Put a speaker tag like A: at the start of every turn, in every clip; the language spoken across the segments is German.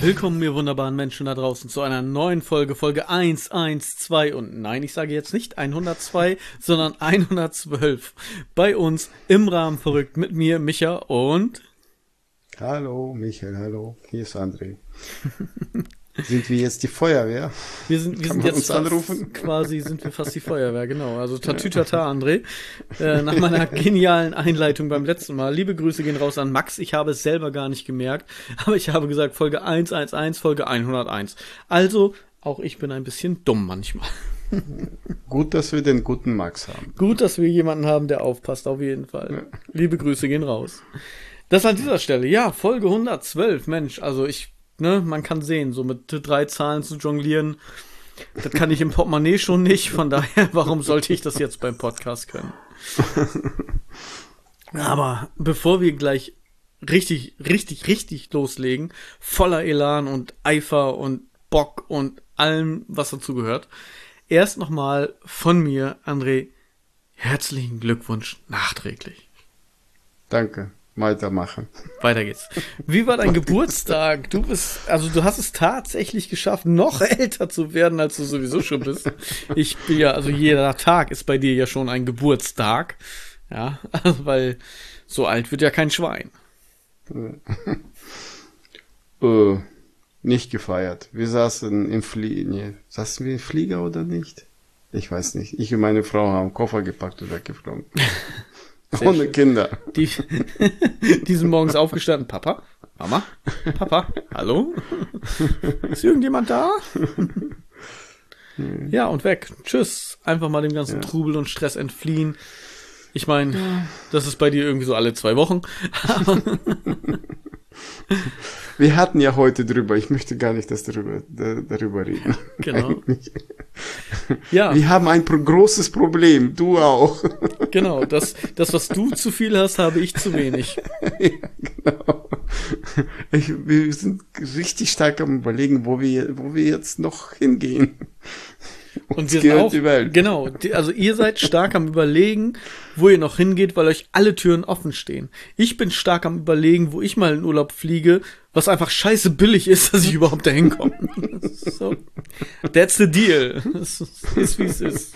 A: Willkommen, ihr wunderbaren Menschen da draußen, zu einer neuen Folge, Folge 112 und nein, ich sage jetzt nicht 102, sondern 112 bei uns im Rahmen verrückt mit mir, Micha und...
B: Hallo, Michael, hallo, hier ist André. Sind wir jetzt die Feuerwehr?
A: Wir sind jetzt sind wir fast die Feuerwehr, genau. Also Tatütata, André. Nach meiner genialen Einleitung beim letzten Mal. Liebe Grüße gehen raus an Max. Ich habe es selber gar nicht gemerkt, aber ich habe gesagt Folge 111, Folge 101. Also, auch ich bin ein bisschen dumm manchmal.
B: Gut, dass wir den guten Max haben.
A: Gut, dass wir jemanden haben, der aufpasst, auf jeden Fall. Ja. Liebe Grüße gehen raus. Das an dieser Stelle, ja, Folge 112, Mensch, also man kann sehen, so mit 3 Zahlen zu jonglieren, das kann ich im Portemonnaie schon nicht, von daher, warum sollte ich das jetzt beim Podcast können? Aber bevor wir gleich richtig loslegen, voller Elan und Eifer und Bock und allem, was dazu gehört, erst nochmal von mir, André, herzlichen Glückwunsch nachträglich.
B: Danke. Weitermachen.
A: Weiter geht's. Wie war dein Geburtstag? Du hast es tatsächlich geschafft, noch älter zu werden, als du sowieso schon bist. Ich bin ja, also jeder Tag ist bei dir ja schon ein Geburtstag. Ja, weil so alt wird ja kein Schwein.
B: Nicht gefeiert. Wir saßen im Flieger. Saßen wir im Flieger oder nicht? Ich weiß nicht. Ich und meine Frau haben Koffer gepackt und weggeflogen. Ohne Kinder.
A: Die sind morgens aufgestanden. Papa? Mama? Papa? Hallo? Ist irgendjemand da? Ja, und weg. Tschüss. Einfach mal dem ganzen Trubel und Stress entfliehen. Ich meine, das ist bei dir irgendwie so alle 2 Wochen.
B: Wir hatten ja heute drüber. Ich möchte gar nicht darüber reden.
A: Genau.
B: Eigentlich.
A: Ja.
B: Wir haben ein großes Problem. Du auch.
A: Genau. Das, was du zu viel hast, habe ich zu wenig.
B: Ja, genau. Wir sind richtig stark am Überlegen, wo wir jetzt noch hingehen.
A: Und wir sind auch, die Welt. Genau, also ihr seid stark am Überlegen, wo ihr noch hingeht, weil euch alle Türen offen stehen. Ich bin stark am Überlegen, wo ich mal in Urlaub fliege, was einfach scheiße billig ist, dass ich überhaupt dahin komme. So. That's the deal. Das ist, wie es ist.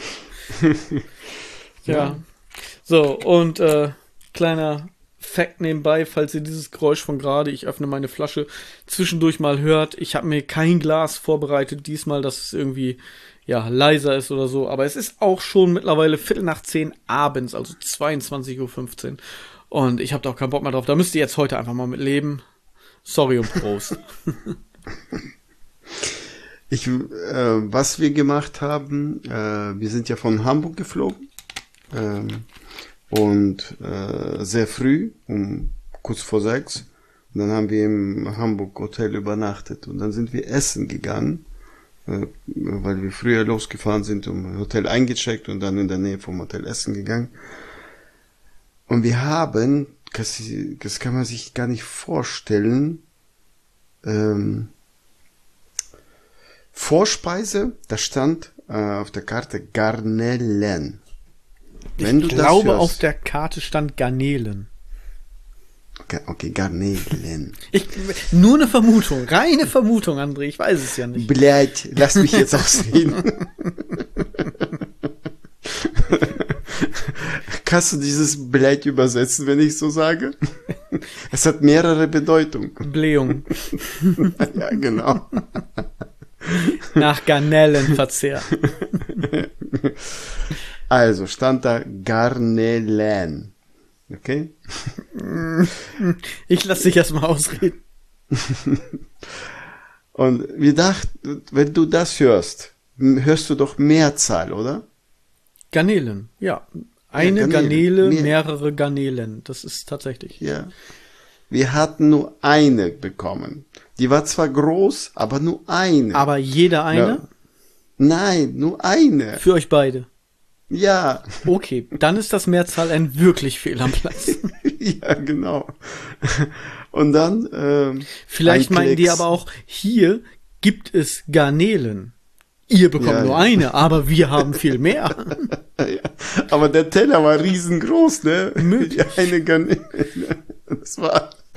A: Ja. So, und kleiner Fact nebenbei, falls ihr dieses Geräusch von gerade, ich öffne meine Flasche, zwischendurch mal hört. Ich habe mir kein Glas vorbereitet diesmal, dass es irgendwie leiser ist oder so, aber es ist auch schon mittlerweile 9:45 abends, also 22:15 Uhr und ich habe da auch keinen Bock mehr drauf. Da müsst ihr jetzt heute einfach mal mit leben. Sorry und Prost.
B: Was wir gemacht haben, wir sind ja von Hamburg geflogen und sehr früh, kurz vor 6, und dann haben wir im Hamburg Hotel übernachtet und dann sind wir essen gegangen, weil wir früher losgefahren sind, im Hotel eingecheckt und dann in der Nähe vom Hotel essen gegangen. Und wir haben, das kann man sich gar nicht vorstellen, Vorspeise, da stand auf der Karte Garnelen.
A: Ich glaube, auf der Karte stand Garnelen.
B: Okay, Garnelen.
A: Nur eine Vermutung, reine Vermutung, André, ich weiß es ja nicht.
B: Blöd, lass mich jetzt ausreden. Kannst du dieses Blöd übersetzen, wenn ich so sage? Es hat mehrere Bedeutungen.
A: Blähung.
B: Ja, genau.
A: Nach Garnelenverzehr.
B: Also, stand da Garnelen. Okay?
A: Ich lasse dich erstmal ausreden.
B: Und wir dachten, wenn du das hörst du doch Mehrzahl, oder?
A: Garnelen, ja. Eine Garnele, mehrere Garnelen. Das ist tatsächlich.
B: Ja. Wir hatten nur eine bekommen. Die war zwar groß, aber nur eine.
A: Aber jeder eine?
B: Ja. Nein, nur eine.
A: Für euch beide?
B: Ja.
A: Okay, dann ist das Mehrzahl ein wirklich fehl am Platz.
B: Ja, genau. Und dann
A: vielleicht meinen die aber auch, hier gibt es Garnelen. Ihr bekommt nur eine, aber wir haben viel mehr.
B: Ja, aber der Teller war riesengroß, ne?
A: Möglich.
B: Eine Garnele. Das war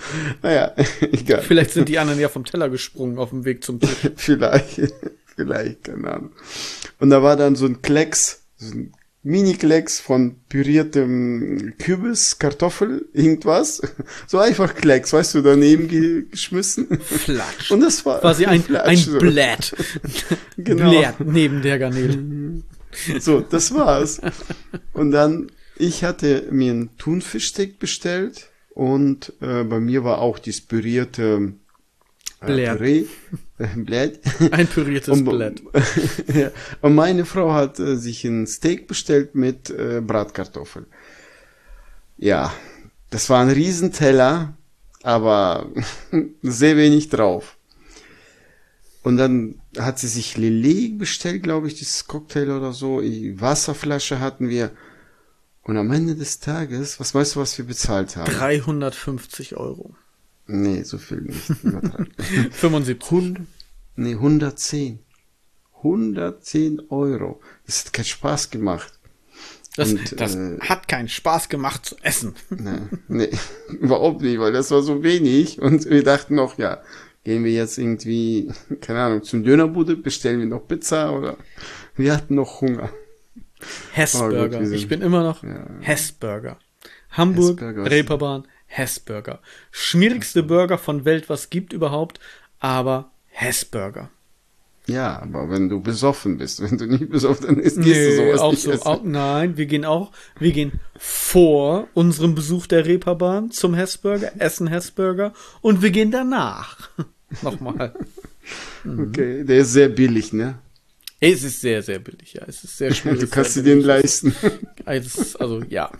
B: Naja, egal.
A: Vielleicht sind die anderen ja vom Teller gesprungen auf dem Weg zum Tisch.
B: Vielleicht, keine Ahnung. Und da war dann so ein Klecks, so ein Mini-Klecks von püriertem Kürbis, Kartoffel, irgendwas. So einfach Klecks, weißt du, daneben geschmissen.
A: Flatsch.
B: Und das war
A: quasi ein
B: so.
A: Blatt.
B: Genau.
A: Blatt neben der Garnele.
B: So, das war's. Und dann, ich hatte mir einen Thunfischsteak bestellt und bei mir war auch dieses pürierte Püree. Blatt.
A: Ein püriertes Blatt.
B: Ja. Und meine Frau hat sich ein Steak bestellt mit Bratkartoffeln. Ja, das war ein Riesenteller, aber sehr wenig drauf. Und dann hat sie sich Lillet bestellt, glaube ich, dieses Cocktail oder so. Die Wasserflasche hatten wir. Und am Ende des Tages, was meinst du, was wir bezahlt haben?
A: 350 Euro.
B: Nee, so viel nicht.
A: 75.
B: 110. 110 Euro. Das hat keinen Spaß gemacht.
A: Das hat keinen Spaß gemacht zu essen.
B: Nee, überhaupt nicht, weil das war so wenig. Und wir dachten noch, ja, gehen wir jetzt irgendwie, keine Ahnung, zum Dönerbude, bestellen wir noch Pizza oder wir hatten noch Hunger.
A: Hessburger. Oh Gott, ich bin immer noch Hessburger. Hamburg, Reeperbahn, Hessburger. Schmierigste Burger von Welt, was gibt überhaupt, aber Hessburger.
B: Ja, aber wenn du besoffen bist, wenn du nicht besoffen bist, gehst du sowas
A: auch
B: nicht
A: so.
B: essen.
A: Nein, wir gehen vor unserem Besuch der Reeperbahn zum Hessburger, essen Hessburger und wir gehen danach. Nochmal.
B: Okay, der ist sehr billig, ne?
A: Es ist sehr, sehr billig, ja. Es ist sehr schwierig.
B: Du kannst dir den leisten.
A: Also, ja.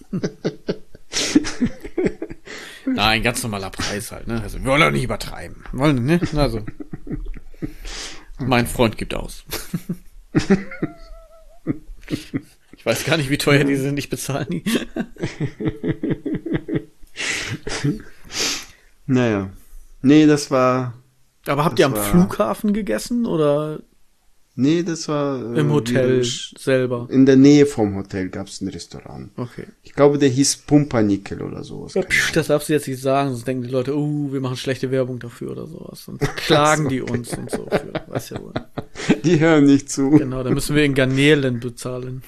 A: Nein, ganz normaler Preis halt, ne? Also, wir wollen doch nicht übertreiben. Wollen, ne? Also. Mein Freund gibt aus. Ich weiß gar nicht, wie teuer die sind. Ich bezahle nie.
B: Naja. Nee, das war...
A: Aber habt ihr am Flughafen gegessen, oder?
B: Nee, das war...
A: Im Hotel selber.
B: In der Nähe vom Hotel gab es ein Restaurant.
A: Okay.
B: Ich glaube, der hieß Pumpernickel oder sowas.
A: Ja, das darfst du jetzt nicht sagen, sonst denken die Leute, wir machen schlechte Werbung dafür oder sowas. Und klagen die uns und so. Weißt ja wohl.
B: Die hören nicht zu.
A: Genau, da müssen wir in Garnelen bezahlen.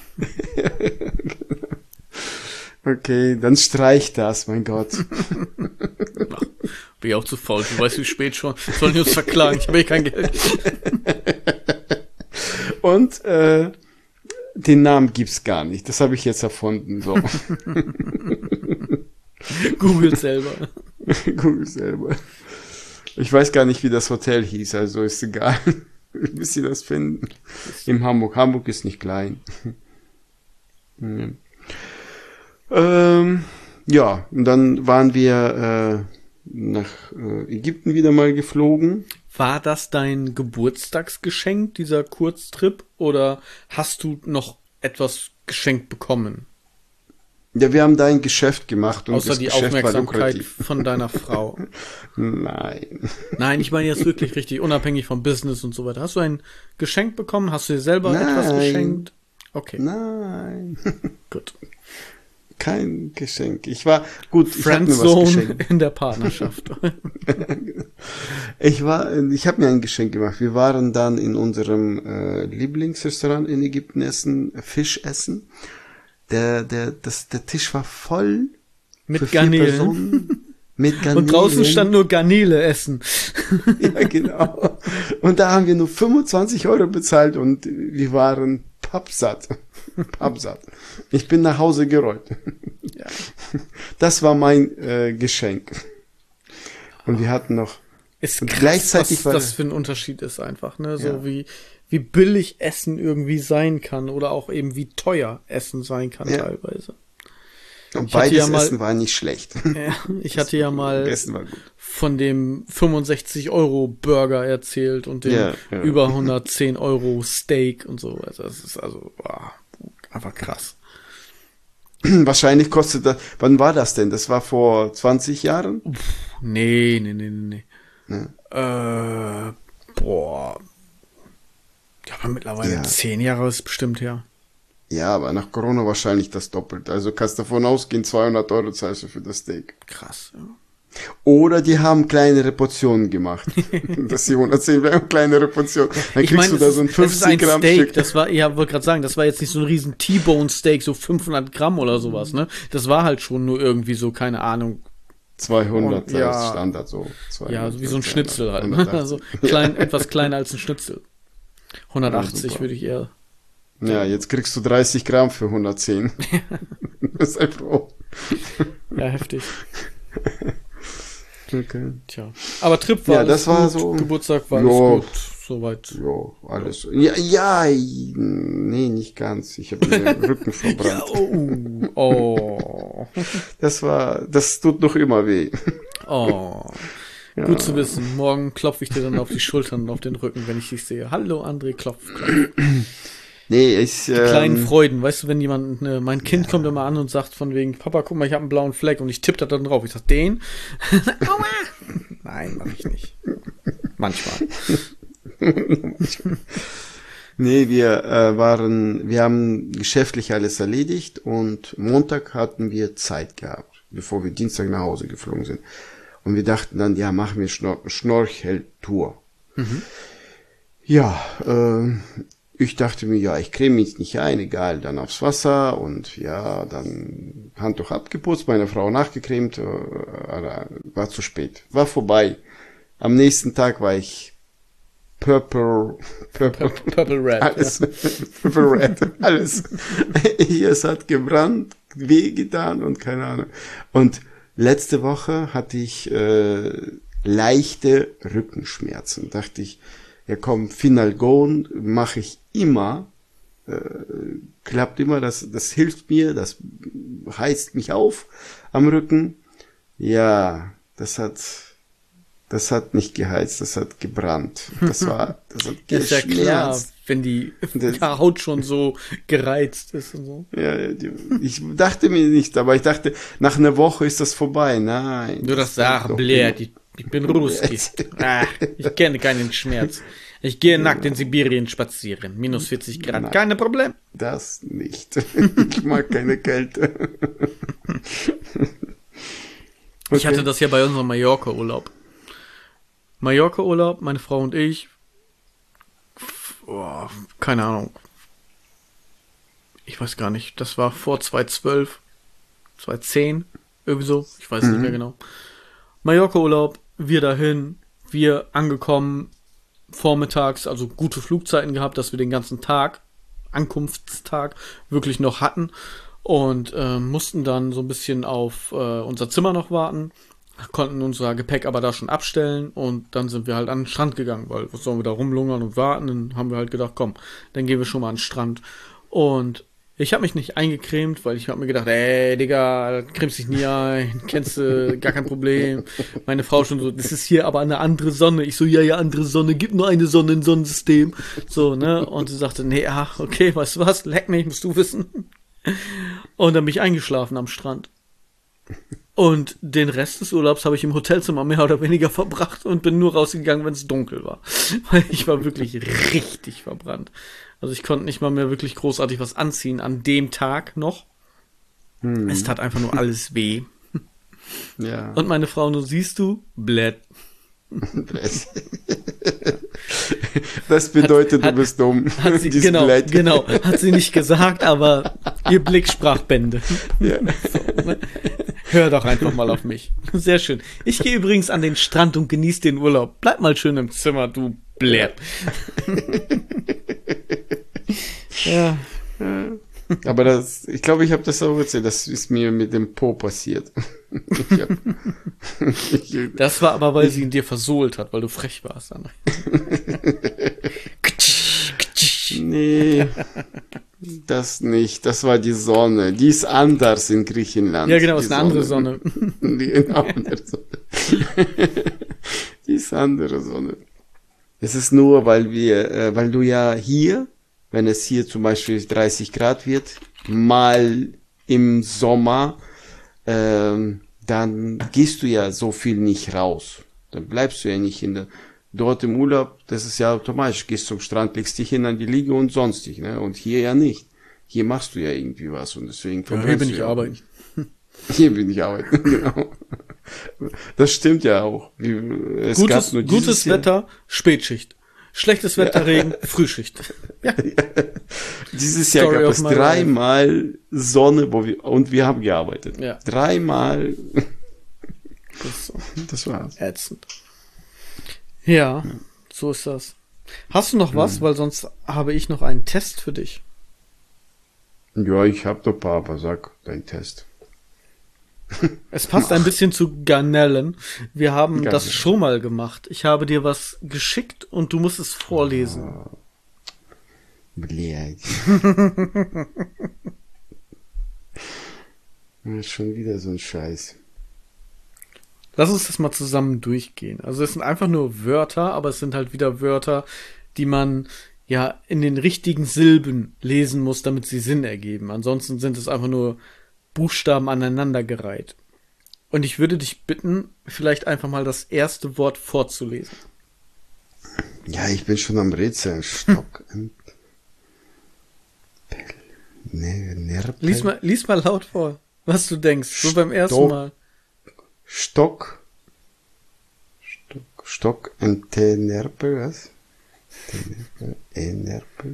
B: Okay, dann streich das, mein Gott.
A: Ach, bin ich auch zu faul. Du weißt, wie spät schon. Sollen die uns verklagen? Ich habe kein Geld.
B: Und den Namen gibt's gar nicht. Das habe ich jetzt erfunden. So.
A: Google selber.
B: Google selber. Ich weiß gar nicht, wie das Hotel hieß, also ist egal. Bis sie das finden. In Hamburg. Hamburg ist nicht klein. Ja, und dann waren wir nach Ägypten wieder mal geflogen.
A: War das dein Geburtstagsgeschenk, dieser Kurztrip, oder hast du noch etwas geschenkt bekommen?
B: Ja, wir haben da ein Geschäft gemacht. Und
A: außer
B: das
A: die
B: Geschäft
A: Aufmerksamkeit von deiner Frau.
B: Nein.
A: Nein, ich meine jetzt wirklich richtig, unabhängig vom Business und so weiter. Hast du ein Geschenk bekommen? Hast du dir selber etwas geschenkt? Okay.
B: Nein.
A: Gut.
B: Kein Geschenk. Ich war, gut, ich habe mir was
A: Friendzone
B: geschenkt.
A: in der Partnerschaft.
B: Ich habe mir ein Geschenk gemacht. Wir waren dann in unserem Lieblingsrestaurant in Ägypten essen, Fisch essen. Der Tisch war voll
A: mit Garnelen.
B: Mit Garnelen.
A: Und draußen stand nur Garnele essen.
B: Ja, genau. Und da haben wir nur 25 Euro bezahlt und wir waren pappsatt. Pappsatt. Ich bin nach Hause gerollt.
A: Ja.
B: Das war mein Geschenk. Und wir hatten noch...
A: Ist
B: und
A: krass,
B: gleichzeitig
A: was das für ein Unterschied ist einfach, ne? So wie billig Essen irgendwie sein kann oder auch eben wie teuer Essen sein kann teilweise.
B: Und beides Essen war nicht schlecht.
A: Ja, ich hatte ja mal
B: Essen war gut.
A: von dem 65-Euro-Burger erzählt und dem über 110 Euro Steak und so. Also das ist einfach krass.
B: Wahrscheinlich kostet das... Wann war das denn? Das war vor 20 Jahren?
A: Nee.
B: Ne?
A: Boah. Ja, aber mittlerweile 10 Jahre ist bestimmt her.
B: Ja, aber nach Corona wahrscheinlich das Doppelte. Also kannst davon ausgehen, 200 Euro zahlst du für das Steak.
A: Krass,
B: Oder die haben kleinere Portionen gemacht. Das die 110 wäre eine kleinere Portion. Dann kriegst du da so ein 50 Gramm
A: Steak.
B: Stück.
A: Das war, ja, wollte gerade sagen, das war jetzt nicht so ein riesen T-Bone Steak, so 500 Gramm oder sowas, ne? Das war halt schon nur irgendwie so, keine Ahnung.
B: 200,
A: Und, ja,
B: das ist Standard so. 200,
A: ja, so wie so ein
B: 200,
A: Schnitzel halt, ne?
B: 180.
A: Also klein, etwas kleiner als ein Schnitzel. 180
B: Ja,
A: würde ich eher.
B: Ja, jetzt kriegst du 30 Gramm für 110. Das ist einfach froh.
A: Ja, heftig.
B: Okay.
A: Tja. Aber Trip war
B: Ja, das
A: alles
B: war
A: gut,
B: so.
A: Geburtstag war alles gut, soweit.
B: Ja, alles. Ja, nee, nicht ganz. Ich habe mir den Rücken verbrannt.
A: Ja, oh.
B: Das tut noch immer weh.
A: Oh.
B: Ja.
A: Gut zu wissen. Morgen klopfe ich dir dann auf die Schultern und auf den Rücken, wenn ich dich sehe. Hallo André, klopf.
B: Nee,
A: Die kleinen Freuden, weißt du, wenn jemand, mein Kind kommt immer an und sagt von wegen, Papa, guck mal, ich habe einen blauen Fleck und ich tippe da dann drauf. Ich sag, den? Aua! Nein, mach ich nicht. Manchmal.
B: Nee, wir haben geschäftlich alles erledigt und Montag hatten wir Zeit gehabt, bevor wir Dienstag nach Hause geflogen sind. Und wir dachten dann, ja, machen wir Schnorcheltour. Mhm. Ja, ich dachte mir, ja, ich creme mich nicht ein, egal, dann aufs Wasser und ja, dann Handtuch abgeputzt, meine Frau nachgecremt, war zu spät, war vorbei. Am nächsten Tag war ich Purple
A: Red.
B: Alles, ja. Purple Red, alles. Hier, es hat gebrannt, wehgetan und keine Ahnung. Und letzte Woche hatte ich leichte Rückenschmerzen. Dachte ich, ja komm, Finalgon mache ich immer, klappt immer, das hilft mir, das heizt mich auf am Rücken. Ja, das hat nicht geheizt, das hat gebrannt. Das hat
A: ist ja klar, wenn die Haut schon so gereizt ist und so.
B: Ja, ich dachte mir nicht, aber ich dachte, nach einer Woche ist das vorbei. Nein.
A: Du das sagst, blöd, ich bin Ruski. Ich kenne keinen Schmerz. Ich gehe nackt in Sibirien spazieren. Minus 40 Grad, nein, kein Problem.
B: Das nicht. Ich mag keine Kälte. Okay.
A: Ich hatte das ja bei unserem Mallorca-Urlaub. Mallorca-Urlaub, meine Frau und ich. Oh, keine Ahnung. Ich weiß gar nicht. Das war vor 2012, 2010, irgendwie so. Ich weiß nicht mehr genau. Mallorca-Urlaub, wir dahin, wir angekommen, vormittags, also gute Flugzeiten gehabt, dass wir den ganzen Tag, Ankunftstag, wirklich noch hatten und mussten dann so ein bisschen auf unser Zimmer noch warten, konnten unser Gepäck aber da schon abstellen und dann sind wir halt an den Strand gegangen, weil was sollen wir da rumlungern und warten, dann haben wir halt gedacht, komm, dann gehen wir schon mal an den Strand und ich habe mich nicht eingecremt, weil ich habe mir gedacht, ey, Digga, cremst dich nie ein, kennst du, gar kein Problem. Meine Frau schon so, das ist hier aber eine andere Sonne. Ich so, ja, andere Sonne, gibt nur eine Sonne im Sonnensystem. So, ne, und sie sagte, nee, okay, weißt du was, leck mich, musst du wissen. Und dann bin ich eingeschlafen am Strand. Und den Rest des Urlaubs habe ich im Hotelzimmer mehr oder weniger verbracht und bin nur rausgegangen, wenn es dunkel war. Weil ich war wirklich richtig verbrannt. Also ich konnte nicht mal mehr wirklich großartig was anziehen an dem Tag noch. Es tat einfach nur alles weh.
B: Ja.
A: Und meine Frau nur, siehst du, blöd.
B: Das bedeutet, du bist dumm.
A: Hat sie, genau, hat sie nicht gesagt, aber ihr Blick sprach Bände.
B: Ja.
A: So, ne? Hör doch einfach mal auf mich. Sehr schön. Ich gehe übrigens an den Strand und genieße den Urlaub. Bleib mal schön im Zimmer, du blöd. Ja.
B: Aber ich glaube, ich habe das auch erzählt. Das ist mir mit dem Po passiert.
A: Das war aber, weil sie ihn dir versohlt hat, weil du frech warst.
B: Nee, das nicht. Das war die Sonne. Die ist anders in Griechenland.
A: Ja, genau, ist eine andere Sonne.
B: Die ist andere Sonne. Es ist nur, weil du ja hier, wenn es hier zum Beispiel 30 Grad wird, mal im Sommer, dann gehst du ja so viel nicht raus. Dann bleibst du ja nicht dort im Urlaub, das ist ja automatisch, gehst zum Strand, legst dich hin an die Liege und sonstig, ne? Und hier ja nicht. Hier machst du ja irgendwie was und deswegen
A: hier bin ich arbeiten.
B: Hier bin ich arbeiten, genau. Das stimmt ja auch. Es gab nur
A: Gutes Wetter, Spätschicht. Schlechtes Wetter, Regen, Frühschicht. Ja.
B: Dieses Jahr
A: Story
B: gab
A: of
B: es
A: my life.
B: 3-mal Sonne, und wir haben gearbeitet.
A: Ja.
B: 3-mal.
A: Das ist so
B: Das war's.
A: ätzend. Ja, so ist das. Hast du noch was? Weil sonst habe ich noch einen Test für dich.
B: Ja, ich hab doch ein paar, aber sag dein Test.
A: Es passt ein bisschen zu Garnelen. Wir haben das
B: Garnelen.
A: schon mal gemacht. Ich habe dir was geschickt und du musst es vorlesen.
B: Blöd. Schon wieder so ein Scheiß.
A: Lass uns das mal zusammen durchgehen. Also es sind einfach nur Wörter, aber es sind halt wieder Wörter, die man ja in den richtigen Silben lesen muss, damit sie Sinn ergeben. Ansonsten sind es einfach nur Buchstaben aneinandergereiht. Und ich würde dich bitten, vielleicht einfach mal das erste Wort vorzulesen.
B: Ja, ich bin schon am Rätseln. Stock. Nerpel.
A: Lies mal laut vor, was du denkst, so beim ersten
B: Stock.
A: Mal.
B: Stock, Nerpel, was? Nerpel,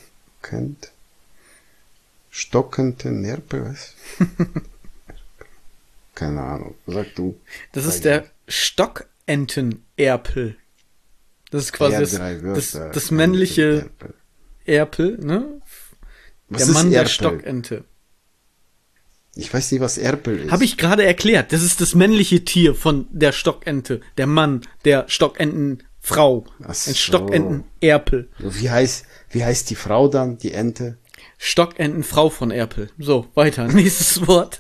B: stockende Nerpel, was? Keine Ahnung, sag du.
A: Das ist der Stockentenerpel. Das ist quasi das männliche Erpel, ne?
B: Was
A: Der
B: ist
A: Mann der
B: Erpel?
A: Stockente.
B: Ich weiß nicht, was Erpel ist.
A: Habe ich gerade erklärt. Das ist das männliche Tier von der Stockente. Der Mann der Stockentenfrau.
B: Ach so.
A: Ein Stockentenerpel.
B: Wie heißt die Frau dann, die Ente?
A: Stockentenfrau von Erpel. So, weiter. Nächstes Wort.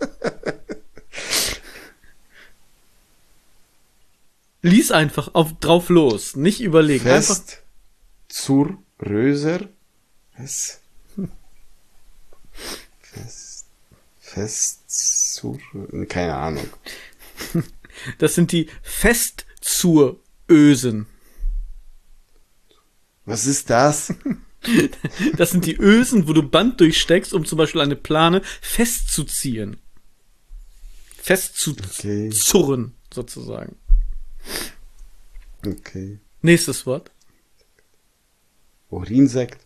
A: Lies einfach drauf los. Nicht überlegen. Einfach
B: Fest zur Röser. Was? Fest zur... Keine Ahnung.
A: Das sind die Festzurösen.
B: Was ist das?
A: Das sind die Ösen, wo du Band durchsteckst, um zum Beispiel eine Plane festzuziehen. Festzuzurren, sozusagen.
B: Okay.
A: Nächstes Wort.
B: Urinsekt.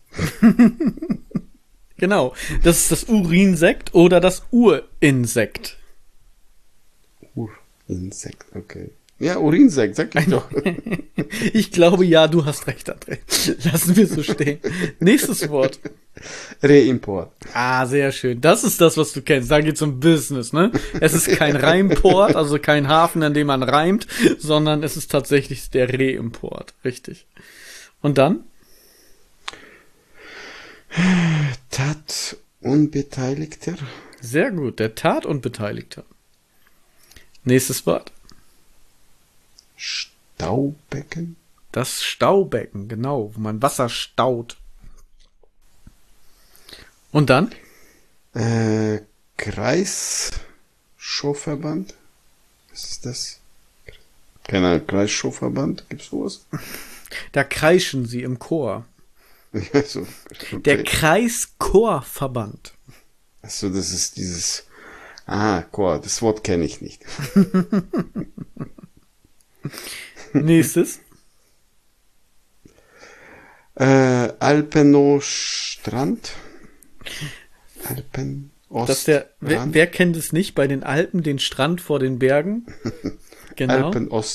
A: Genau. Das ist das Urinsekt oder das Urinsekt.
B: Urinsekt, okay. Ja, Urinsekt, sag ich doch.
A: Ich glaube, ja, du hast recht, André. Lassen wir so stehen. Nächstes Wort.
B: Reimport.
A: Ah, sehr schön. Das ist das, was du kennst. Da geht's um Business, ne? Es ist kein Reimport, also kein Hafen, an dem man reimt, sondern es ist tatsächlich der Reimport. Richtig. Und dann?
B: Tat Unbeteiligter.
A: Sehr gut. Der Tatunbeteiligter. Nächstes Wort.
B: Staubecken.
A: Das Staubecken, genau, wo man Wasser staut. Und dann?
B: Kreisschuhverband. Was ist das? Keine Ahnung, Kreisschuhverband. Gibt's sowas?
A: Da kreischen sie im Chor.
B: Ja, so. Okay.
A: Der Kreischorverband.
B: Achso, das ist dieses... Chor. Das Wort kenne ich nicht.
A: Nächstes.
B: Alpenostrand.
A: Das der, wer kennt es nicht? Bei den Alpen, den Strand vor den Bergen. Genau.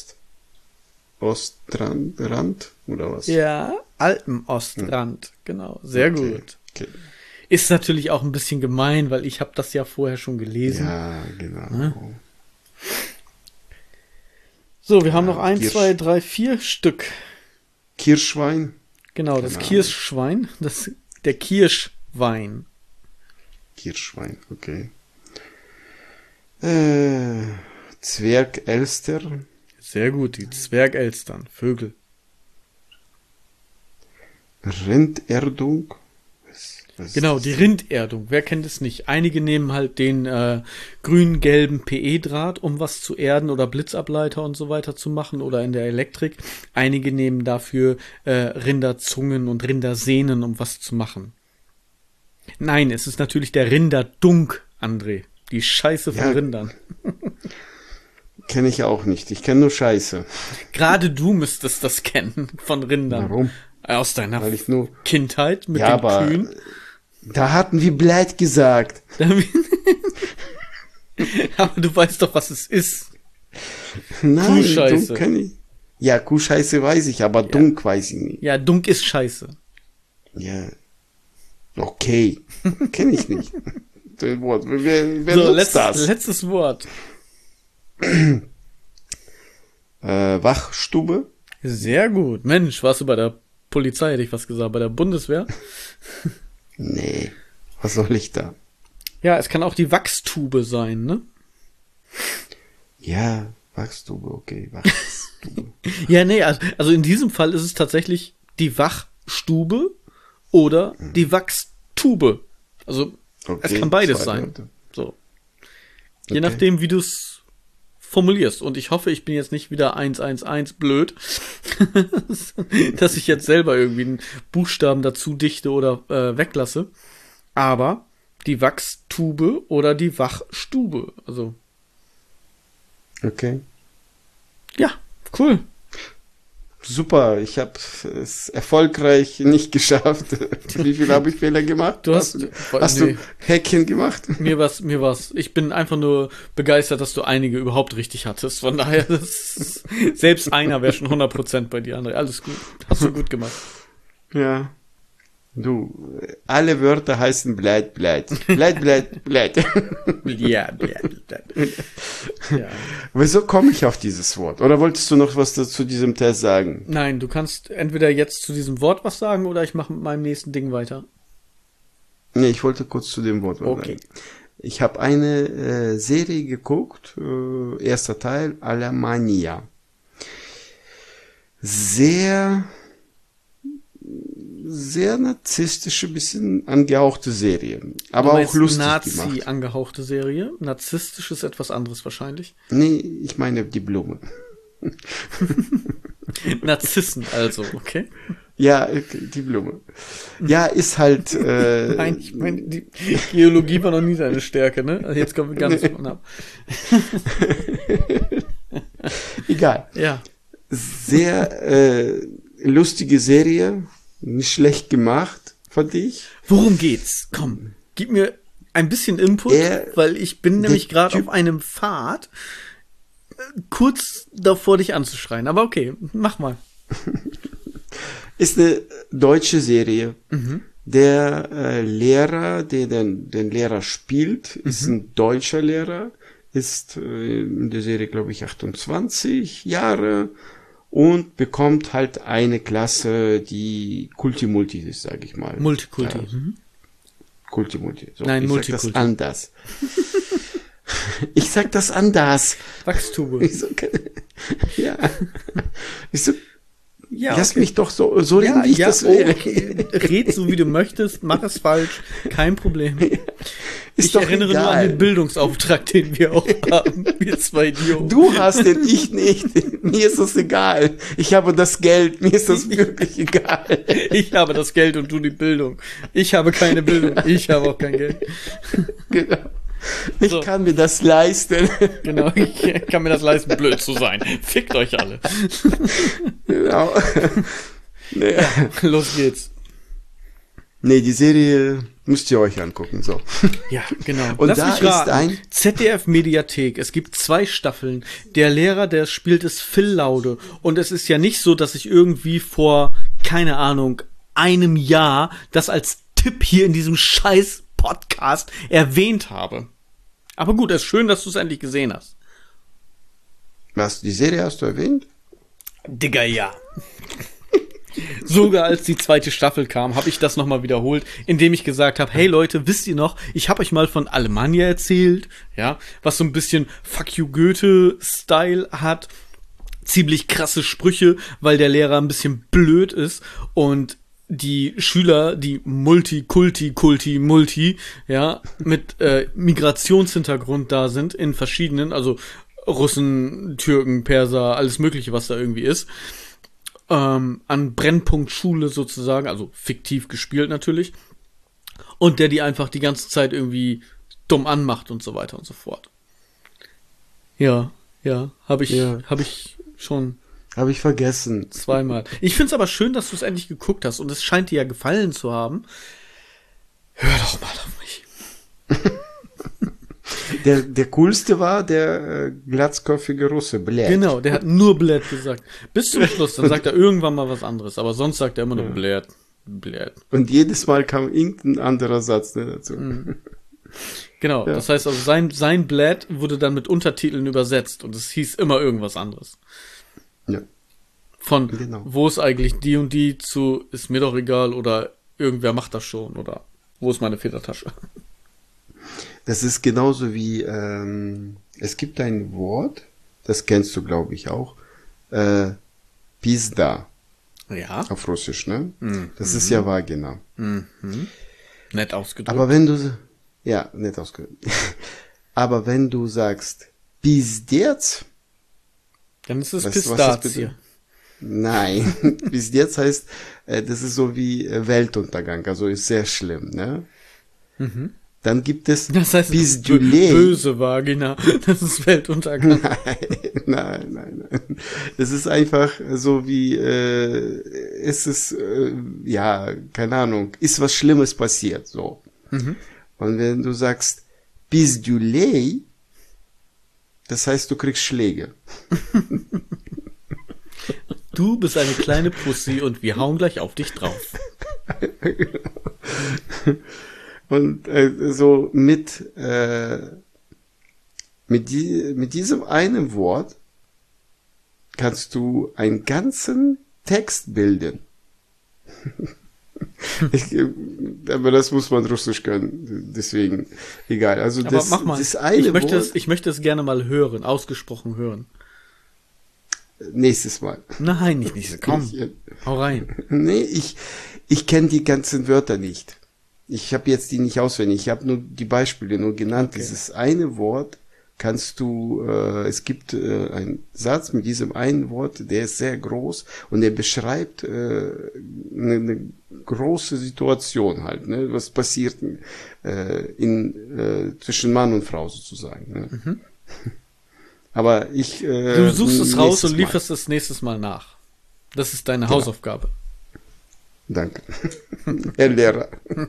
B: Ostrand oder was?
A: Ja, Alpenostrand. Genau, sehr gut.
B: Okay.
A: Ist natürlich auch ein bisschen gemein, weil ich habe das ja vorher schon gelesen.
B: Ja, genau.
A: Ne? So, wir haben noch 1, 2, 3, 4 Stück.
B: Kirschwein.
A: Genau, das Kirschschwein. Der Kirschwein.
B: Kirschwein, okay. Zwergelster.
A: Sehr gut, die Zwergelstern, Vögel.
B: Rinderdung.
A: Genau, die Rinderdung. Wer kennt es nicht? Einige nehmen halt den grün-gelben PE-Draht, um was zu erden oder Blitzableiter und so weiter zu machen oder in der Elektrik. Einige nehmen dafür Rinderzungen und Rindersehnen, um was zu machen. Nein, es ist natürlich der Rinderdunk, André. Die Scheiße von Rindern.
B: Kenne ich auch nicht. Ich kenne nur Scheiße.
A: Gerade du müsstest das kennen von Rindern.
B: Warum?
A: Aus deiner
B: Weil ich nur...
A: Kindheit mit
B: Ja,
A: den
B: aber
A: Kühen.
B: da hatten wir Bleit gesagt.
A: Aber du weißt doch, was es ist.
B: Nein,
A: Kuhscheiße.
B: Dunk kenn ich. Ja, Kuhscheiße weiß ich, aber Dunk weiß ich nicht.
A: Ja, Dunk ist Scheiße.
B: Ja. Okay. Kenne ich nicht. Das Wort. Wer
A: So,
B: nutzt das?
A: letztes Wort.
B: Wachstube?
A: Sehr gut. Mensch, warst du bei der Polizei, hätte ich was gesagt, bei der Bundeswehr?
B: Nee. Was soll ich da?
A: Ja, es kann auch die Wachstube sein, ne?
B: Ja, Wachstube, okay. Wachstube.
A: Ja, nee, also in diesem Fall ist es tatsächlich die Wachstube oder die Wachstube. Also
B: Okay,
A: es kann beides
B: zwei
A: sein.
B: Wörter.
A: So. Je
B: Okay.
A: nachdem, wie du es formulierst. Und ich hoffe, ich bin jetzt nicht wieder 111 blöd, dass ich jetzt selber irgendwie einen Buchstaben dazu dichte oder weglasse. Aber die Wachstube oder die Wachstube. Also,
B: Okay.
A: ja, cool.
B: Super, ich habe es erfolgreich nicht geschafft. Wie viel habe ich Fehler gemacht? Hast
A: nee.
B: du Häkchen gemacht?
A: Mir war's. Ich bin einfach nur begeistert, dass du einige überhaupt richtig hattest. Von daher, selbst einer wäre schon 100% bei dir, André. Alles gut. Hast du gut gemacht.
B: Ja. Du, alle Wörter heißen Bleit. Bleit.
A: Ja.
B: Wieso komme ich auf dieses Wort? Oder wolltest du noch was zu diesem Test sagen?
A: Nein, du kannst entweder jetzt zu diesem Wort was sagen oder ich mache mit meinem nächsten Ding weiter.
B: Nee, ich wollte kurz zu dem Wort was
A: Okay.
B: sagen. Ich habe eine Serie geguckt, erster Teil, Alemannia. Sehr narzisstische, bisschen angehauchte Serie. Aber
A: Du
B: auch
A: meinst
B: lustig
A: Nazi
B: gemacht.
A: angehauchte Serie. Narzisstisch ist etwas anderes wahrscheinlich.
B: Nee, ich meine die Blume.
A: Narzissen also, okay?
B: Ja, die Blume. Ja, ist halt...
A: Nein, ich meine, die Geologie war noch nie seine Stärke, ne? Also jetzt kommen wir ganz von ab.
B: Egal.
A: Ja.
B: Sehr lustige Serie. Nicht schlecht gemacht, fand ich.
A: Worum geht's? Komm, gib mir ein bisschen Input, weil ich bin nämlich gerade auf einem Pfad, kurz davor dich anzuschreien. Aber okay, mach mal.
B: Ist eine deutsche Serie. Der Lehrer, der den Lehrer spielt, ist ein deutscher Lehrer, ist in der Serie, glaube ich, 28 Jahre und bekommt halt eine Klasse, die Kulti-Multi ist, sage ich mal.
A: Multikulti.
B: Ja, Kulti-Multi. So,
A: Nein,
B: ich
A: Multikulti.
B: sag das anders. Ich sag das anders.
A: Wachstube.
B: Ich so, ja. Ich so,
A: Ja,
B: lass
A: okay.
B: mich doch so reden, wie ich das will.
A: Okay. Red so, wie du möchtest, mach es falsch, kein Problem.
B: Ist
A: Ich
B: doch
A: erinnere nur
B: egal.
A: an den Bildungsauftrag, den wir auch haben, wir zwei Idioten.
B: Du hast den, ich nicht. Mir ist das egal. Ich habe das Geld, mir ist das wirklich egal.
A: Ich habe das Geld und du die Bildung. Ich habe keine Bildung, ich habe auch kein Geld.
B: Genau. Ich
A: So.
B: kann mir das leisten.
A: Genau, ich kann mir das leisten, blöd zu sein. Fickt euch alle.
B: Genau. Nee.
A: Los geht's.
B: Nee, die Serie müsst ihr euch angucken, so.
A: Ja, genau.
B: Und
A: Lass
B: da
A: mich raten.
B: ist ein-
A: ZDF-Mediathek. Es gibt 2 Staffeln. Der Lehrer, der spielt, ist Phil Laude. Und es ist ja nicht so, dass ich irgendwie vor, keine Ahnung, einem Jahr das als Tipp hier in diesem scheiß Podcast erwähnt habe. Aber gut, es ist schön, dass du es endlich gesehen hast.
B: Was, die Serie hast du erwähnt?
A: Digga, ja. Sogar als die 2. Staffel kam, habe ich das nochmal wiederholt, indem ich gesagt habe, hey Leute, wisst ihr noch, ich habe euch mal von Alemannia erzählt, ja, was so ein bisschen Fuck you Goethe-Style hat, ziemlich krasse Sprüche, weil der Lehrer ein bisschen blöd ist und die Schüler, die Multi, ja, mit Migrationshintergrund da sind, in verschiedenen, also Russen, Türken, Perser, alles mögliche, was da irgendwie ist, an Brennpunktschule sozusagen, also fiktiv gespielt natürlich, und der die einfach die ganze Zeit irgendwie dumm anmacht und so weiter und so fort. Ja, Ja, habe ich,
B: Ja.
A: hab ich schon
B: Habe ich vergessen.
A: zweimal. Ich find's aber schön, dass du es endlich geguckt hast und es scheint dir ja gefallen zu haben. Hör doch mal auf mich.
B: Der coolste war der glatzköpfige Russe, Blät.
A: Genau, der hat nur Blät gesagt. Bis zum Schluss, dann sagt er irgendwann mal was anderes, aber sonst sagt er immer nur Blät. Blät.
B: Und jedes Mal kam irgendein anderer Satz dazu.
A: Genau,
B: Ja.
A: das heißt also, sein Blät wurde dann mit Untertiteln übersetzt und es hieß immer irgendwas anderes.
B: Ja.
A: Von
B: Genau.
A: wo ist eigentlich die und die zu ist mir doch egal oder irgendwer macht das schon oder wo ist meine Federtasche?
B: Das ist genauso wie, es gibt ein Wort, das kennst du, glaube ich, auch, Pizda
A: Ja,
B: auf Russisch, ne? Das ist ja Vagina.
A: nett ausgedrückt.
B: Aber wenn du, ja, nicht ausgedrückt. Aber wenn du sagst Pizdец,
A: Dann ist es
B: Weißt du, was das
A: Pistazie.
B: bedeutet? Nein, Pizdец heißt, das ist so wie Weltuntergang, also ist sehr schlimm, ne? Dann gibt es
A: Das heißt,
B: Pizdulej.
A: böse Vagina. Das ist Weltuntergang.
B: Nein. Es ist einfach so wie, es ist, ja, keine Ahnung, ist was Schlimmes passiert, so. Und wenn du sagst Pizdulej, das heißt, du kriegst Schläge.
A: Du bist eine kleine Pussy und wir hauen gleich auf dich drauf.
B: Und so mit diesem einen Wort kannst du einen ganzen Text bilden. Aber das muss man Russisch können, deswegen egal. Also
A: Aber
B: das,
A: mach mal.
B: das eine Wort
A: Ich möchte es gerne mal hören, ausgesprochen hören.
B: nächstes Mal.
A: Nein, nicht. Komm, hau rein.
B: Nee, ich kenne die ganzen Wörter nicht. Ich habe jetzt die nicht auswendig. Ich habe nur die Beispiele nur genannt.
A: Okay.
B: Dieses eine Wort kannst du, es gibt einen Satz mit diesem einen Wort, der ist sehr groß und der beschreibt eine große Situation halt, ne, was passiert zwischen Mann und Frau sozusagen. Ne? Aber ich
A: Du suchst es raus
B: nächstes
A: und lieferst es nächstes Mal nach. Das ist deine Hausaufgabe.
B: Danke. Herr Lehrer.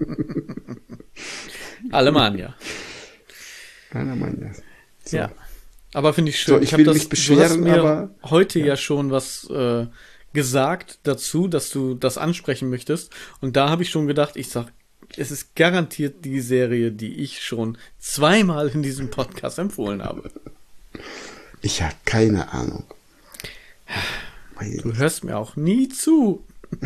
A: Alemannia.
B: Alemannia. So.
A: Ja. Aber finde ich schön.
B: So, ich
A: hab
B: will mich beschweren,
A: du hast mir
B: aber
A: heute ja schon was gesagt dazu, dass du das ansprechen möchtest. Und da habe ich schon gedacht, ich sag, es ist garantiert die Serie, die ich schon zweimal in diesem Podcast empfohlen habe.
B: ich habe keine Ahnung.
A: Du hörst mir auch nie zu.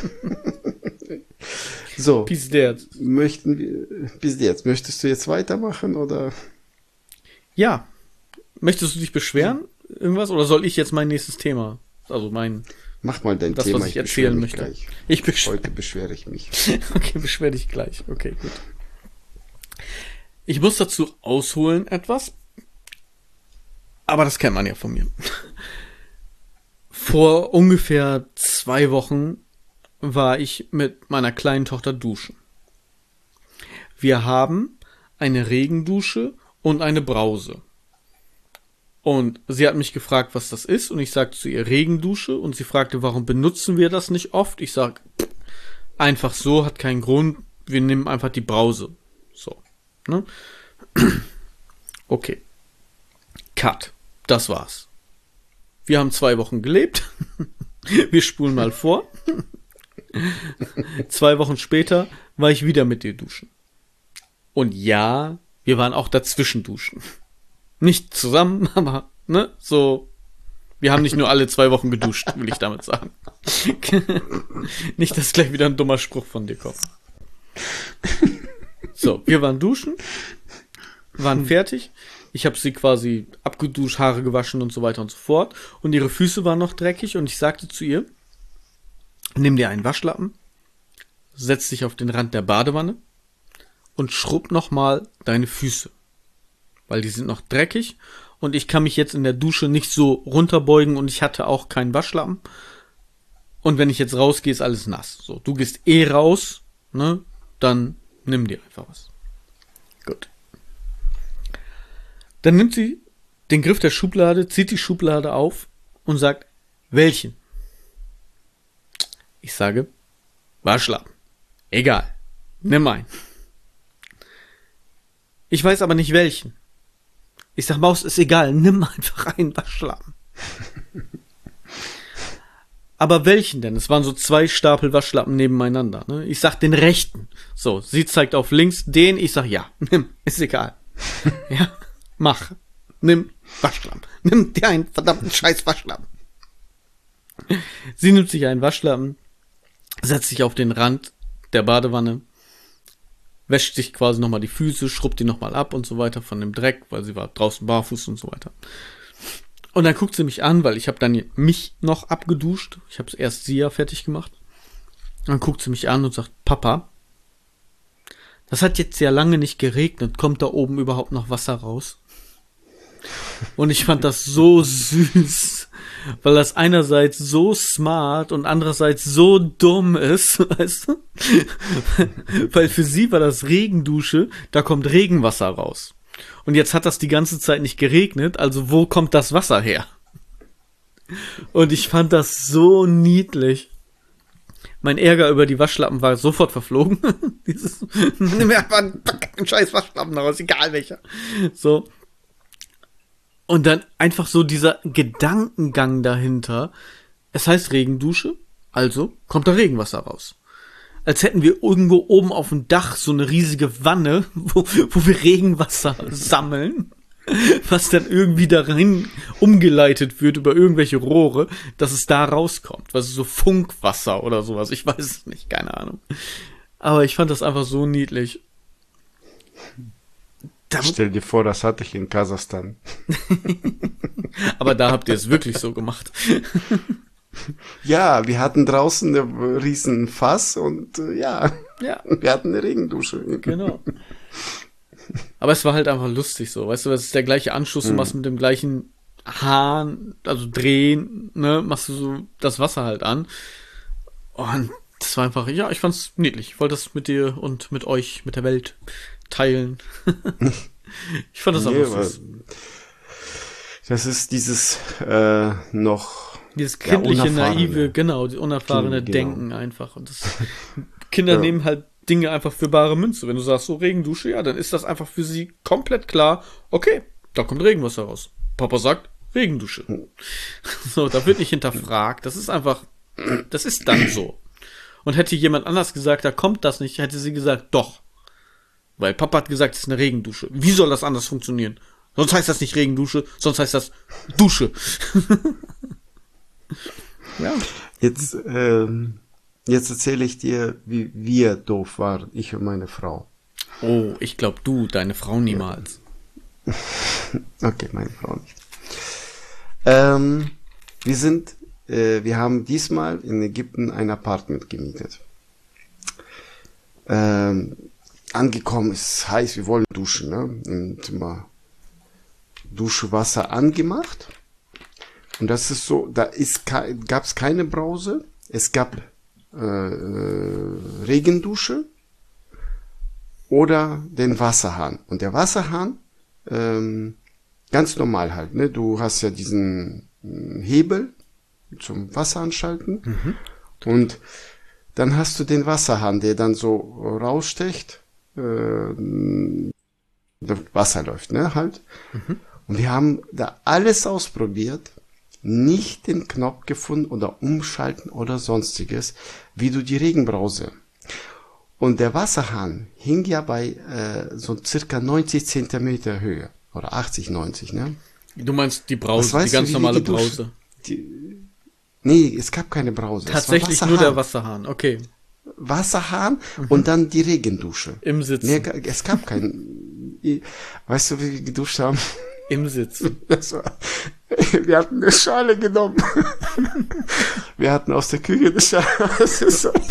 B: So,
A: Bis der.
B: bis jetzt. Möchtest du jetzt weitermachen oder?
A: Ja. Möchtest du dich beschweren? Irgendwas? Oder soll ich jetzt mein nächstes Thema? Also
B: Mach mal dein
A: das,
B: Thema.
A: was ich
B: beschwere
A: erzählen
B: mich
A: möchte.
B: gleich.
A: Ich beschwere.
B: Heute beschwere ich mich.
A: Okay, beschwer dich gleich. Okay, gut. Ich muss dazu ausholen etwas. Aber das kennt man ja von mir. Vor ungefähr 2 Wochen war ich mit meiner kleinen Tochter duschen. Wir haben eine Regendusche und eine Brause. Und sie hat mich gefragt, was das ist, und ich sagte zu ihr Regendusche, und sie fragte, warum benutzen wir das nicht oft? Ich sag, einfach so, hat keinen Grund, wir nehmen einfach die Brause. So, ne? Okay. Cut. Das war's. Wir haben 2 Wochen gelebt. Wir spulen mal vor. 2 Wochen später war ich wieder mit ihr duschen. Und ja, wir waren auch dazwischen duschen. Nicht zusammen, aber, ne, so. Wir haben nicht nur alle 2 Wochen geduscht, will ich damit sagen. Nicht, dass gleich wieder ein dummer Spruch von dir kommt. So, wir waren duschen, waren fertig. Ich habe sie quasi abgeduscht, Haare gewaschen und so weiter und so fort. Und ihre Füße waren noch dreckig und ich sagte zu ihr, nimm dir einen Waschlappen, setz dich auf den Rand der Badewanne und schrubb nochmal deine Füße. Weil die sind noch dreckig und ich kann mich jetzt in der Dusche nicht so runterbeugen und ich hatte auch keinen Waschlappen. Und wenn ich jetzt rausgehe, ist alles nass. So, du gehst raus, ne? Dann nimm dir einfach was. Gut. Dann nimmt sie den Griff der Schublade, zieht die Schublade auf und sagt, welchen? Ich sage, Waschlappen. Egal. Nimm einen. Ich weiß aber nicht welchen. Ich sag, Maus, ist egal, nimm einfach einen Waschlappen. Aber welchen denn? Es waren so 2 Stapel Waschlappen nebeneinander. Ne? Ich sag den rechten. So, sie zeigt auf links den. Ich sag, ja, nimm, ist egal. Ja, mach. Nimm Waschlappen. Nimm dir einen verdammten scheiß Waschlappen. Sie nimmt sich einen Waschlappen, setzt sich auf den Rand der Badewanne, wäscht sich quasi nochmal die Füße, schrubbt die nochmal ab und so weiter von dem Dreck, weil sie war draußen barfuß und so weiter. Und dann guckt sie mich an, weil ich habe dann mich noch abgeduscht. Ich habe erst sie ja fertig gemacht. Dann guckt sie mich an und sagt, Papa, das hat jetzt ja lange nicht geregnet. Kommt da oben überhaupt noch Wasser raus? Und ich fand das so süß, weil das einerseits so smart und andererseits so dumm ist, weißt du? Weil für sie war das Regendusche, da kommt Regenwasser raus. Und jetzt hat das die ganze Zeit nicht geregnet, also wo kommt das Wasser her? Und ich fand das so niedlich. Mein Ärger über die Waschlappen war sofort verflogen. Nimm mir einfach einen scheiß Waschlappen daraus, egal welcher. So. Und dann einfach so dieser Gedankengang dahinter. Es heißt Regendusche, also kommt da Regenwasser raus. Als hätten wir irgendwo oben auf dem Dach so eine riesige Wanne, wo wir Regenwasser sammeln, was dann irgendwie da rein umgeleitet wird über irgendwelche Rohre, dass es da rauskommt. Was ist so Funkwasser oder sowas, ich weiß es nicht, keine Ahnung. Aber ich fand das einfach so niedlich.
B: Stell dir vor, das hatte ich in Kasachstan.
A: Aber da habt ihr es wirklich so gemacht.
B: Ja, wir hatten draußen einen riesen Fass und ja, wir hatten eine Regendusche.
A: Genau. Aber es war halt einfach lustig so, weißt du, das ist der gleiche Anschluss, du machst mit dem gleichen Hahn, also drehen, ne, machst du so das Wasser halt an. Und das war einfach, ja, ich fand's niedlich. Ich wollte das mit dir und mit euch, mit der Welt teilen. Ich fand das einfach süß.
B: Das ist dieses
A: dieses kindliche,
B: ja,
A: naive, genau, die unerfahrene Denken einfach. Und das Kinder nehmen halt Dinge einfach für bare Münze. Wenn du sagst, so Regendusche, ja, dann ist das einfach für sie komplett klar, okay, da kommt Regenwasser raus. Papa sagt, Regendusche. So, da wird nicht hinterfragt. Das ist einfach, das ist dann so. Und hätte jemand anders gesagt, da kommt das nicht, hätte sie gesagt, doch. Weil Papa hat gesagt, es ist eine Regendusche. Wie soll das anders funktionieren? Sonst heißt das nicht Regendusche, sonst heißt das Dusche. Ja.
B: Jetzt erzähle ich dir, wie wir doof waren, ich und meine Frau.
A: Oh, ich glaube du, deine Frau niemals.
B: Okay, meine Frau nicht. Wir haben diesmal in Ägypten ein Apartment gemietet. Angekommen, ist es heiß, wir wollen duschen, ne? Im Zimmer Duschwasser angemacht. Und das ist so, gab es keine Brause, es gab Regendusche oder den Wasserhahn. Und der Wasserhahn, ganz normal halt, ne? Du hast ja diesen Hebel zum Wasser anschalten. Und dann hast du den Wasserhahn, der dann so rausstecht, Wasser läuft, ne, halt. Und wir haben da alles ausprobiert, nicht den Knopf gefunden oder umschalten oder sonstiges, wie du die Regenbrause. Und der Wasserhahn hing ja bei so circa 90 Zentimeter Höhe. Oder 80, 90, ne?
A: Du meinst die Brause, die ganz normale Brause.
B: Nee, es gab keine Brause.
A: Tatsächlich nur der Wasserhahn, okay.
B: Wasserhahn und dann die Regendusche.
A: Im Sitzen.
B: Nee, es gab keinen. Weißt du, wie wir geduscht haben?
A: Im Sitzen.
B: Wir hatten eine Schale genommen. Wir hatten aus der Küche eine Schale. Das ist so.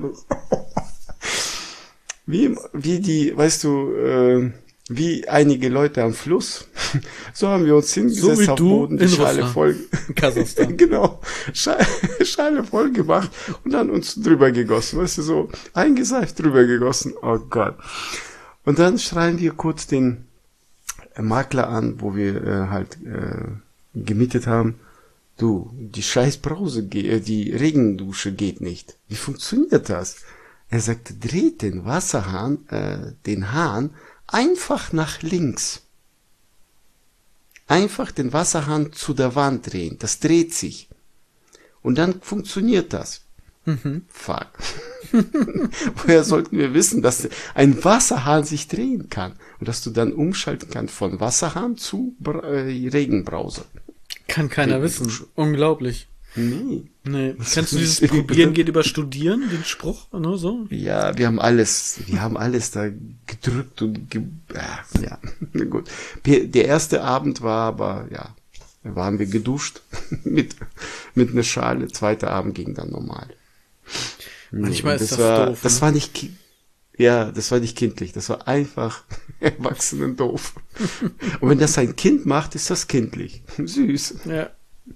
B: Wie die, weißt du, wie einige Leute am Fluss. So haben wir uns hingesetzt,
A: so
B: auf dem Boden, die Schale voll.
A: In Kasachstan.
B: Genau. Schale voll gemacht und dann uns drüber gegossen. Weißt du, so eingeseift drüber gegossen. Oh Gott. Und dann schreien wir kurz den Makler an, wo wir halt gemietet haben. Du, die scheiß Brause, die Regendusche geht nicht. Wie funktioniert das? Er sagte, dreht den Wasserhahn, den Hahn einfach nach links. Einfach den Wasserhahn zu der Wand drehen. Das dreht sich. Und dann funktioniert das. Fuck. Woher sollten wir wissen, dass ein Wasserhahn sich drehen kann und dass du dann umschalten kannst von Wasserhahn zu Regenbrause?
A: Kann keiner wissen. Unglaublich.
B: Nee.
A: Kennst du dieses Probieren geht über Studieren, den Spruch, ne, so?
B: Ja, wir haben alles da gedrückt und ja, gut. Der erste Abend war aber, ja, da waren wir geduscht mit einer Schale. Zweiter Abend ging dann normal.
A: Manchmal ist das doof.
B: Das war nicht, das war nicht kindlich. Das war einfach erwachsenen doof. Und wenn das ein Kind macht, ist das kindlich. Süß.
A: Ja.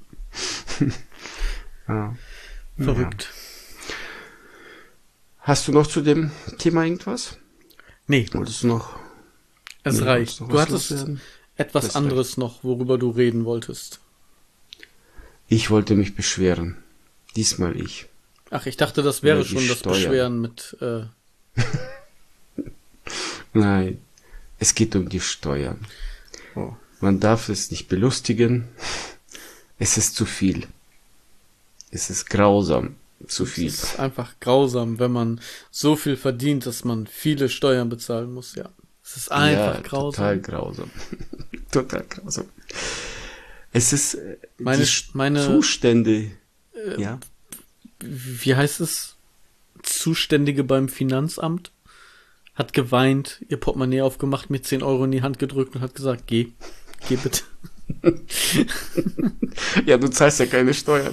B: Ja.
A: Verrückt.
B: Ja. Hast du noch zu dem Thema irgendwas?
A: Nee.
B: Wolltest du noch?
A: Es reicht. Du hattest etwas
B: Das
A: anderes noch, worüber du reden wolltest.
B: Ich wollte mich beschweren. Diesmal ich.
A: Ach, ich dachte, das wäre
B: Über die
A: schon das
B: Steuern.
A: Beschweren mit...
B: Nein, es geht um die Steuern.
A: Oh.
B: Man darf es nicht belustigen. Es ist zu viel. Es ist grausam. Zu viel.
A: Es ist einfach grausam, wenn man so viel verdient, dass man viele Steuern bezahlen muss, ja. Es ist einfach grausam.
B: Total grausam. Total grausam. Es ist
A: meine
B: Zustände. Ja.
A: Wie heißt es? Zuständige beim Finanzamt hat geweint, ihr Portemonnaie aufgemacht, mir 10 Euro in die Hand gedrückt und hat gesagt, geh bitte.
B: Ja, du zahlst ja keine Steuern.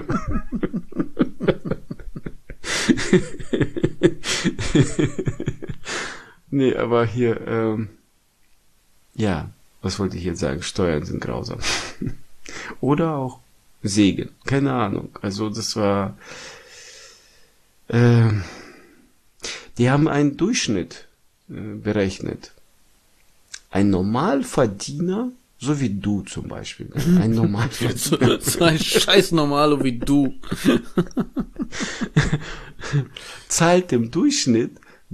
B: Nee, aber hier, ja, was wollte ich jetzt sagen? Steuern sind grausam. Oder auch Segen, keine Ahnung. Also das war, die haben einen Durchschnitt berechnet. Ein Normalverdiener, so wie du zum Beispiel, ein Normalverdiener.
A: So ein scheiß Normalo wie du.
B: Zahlt im Durchschnitt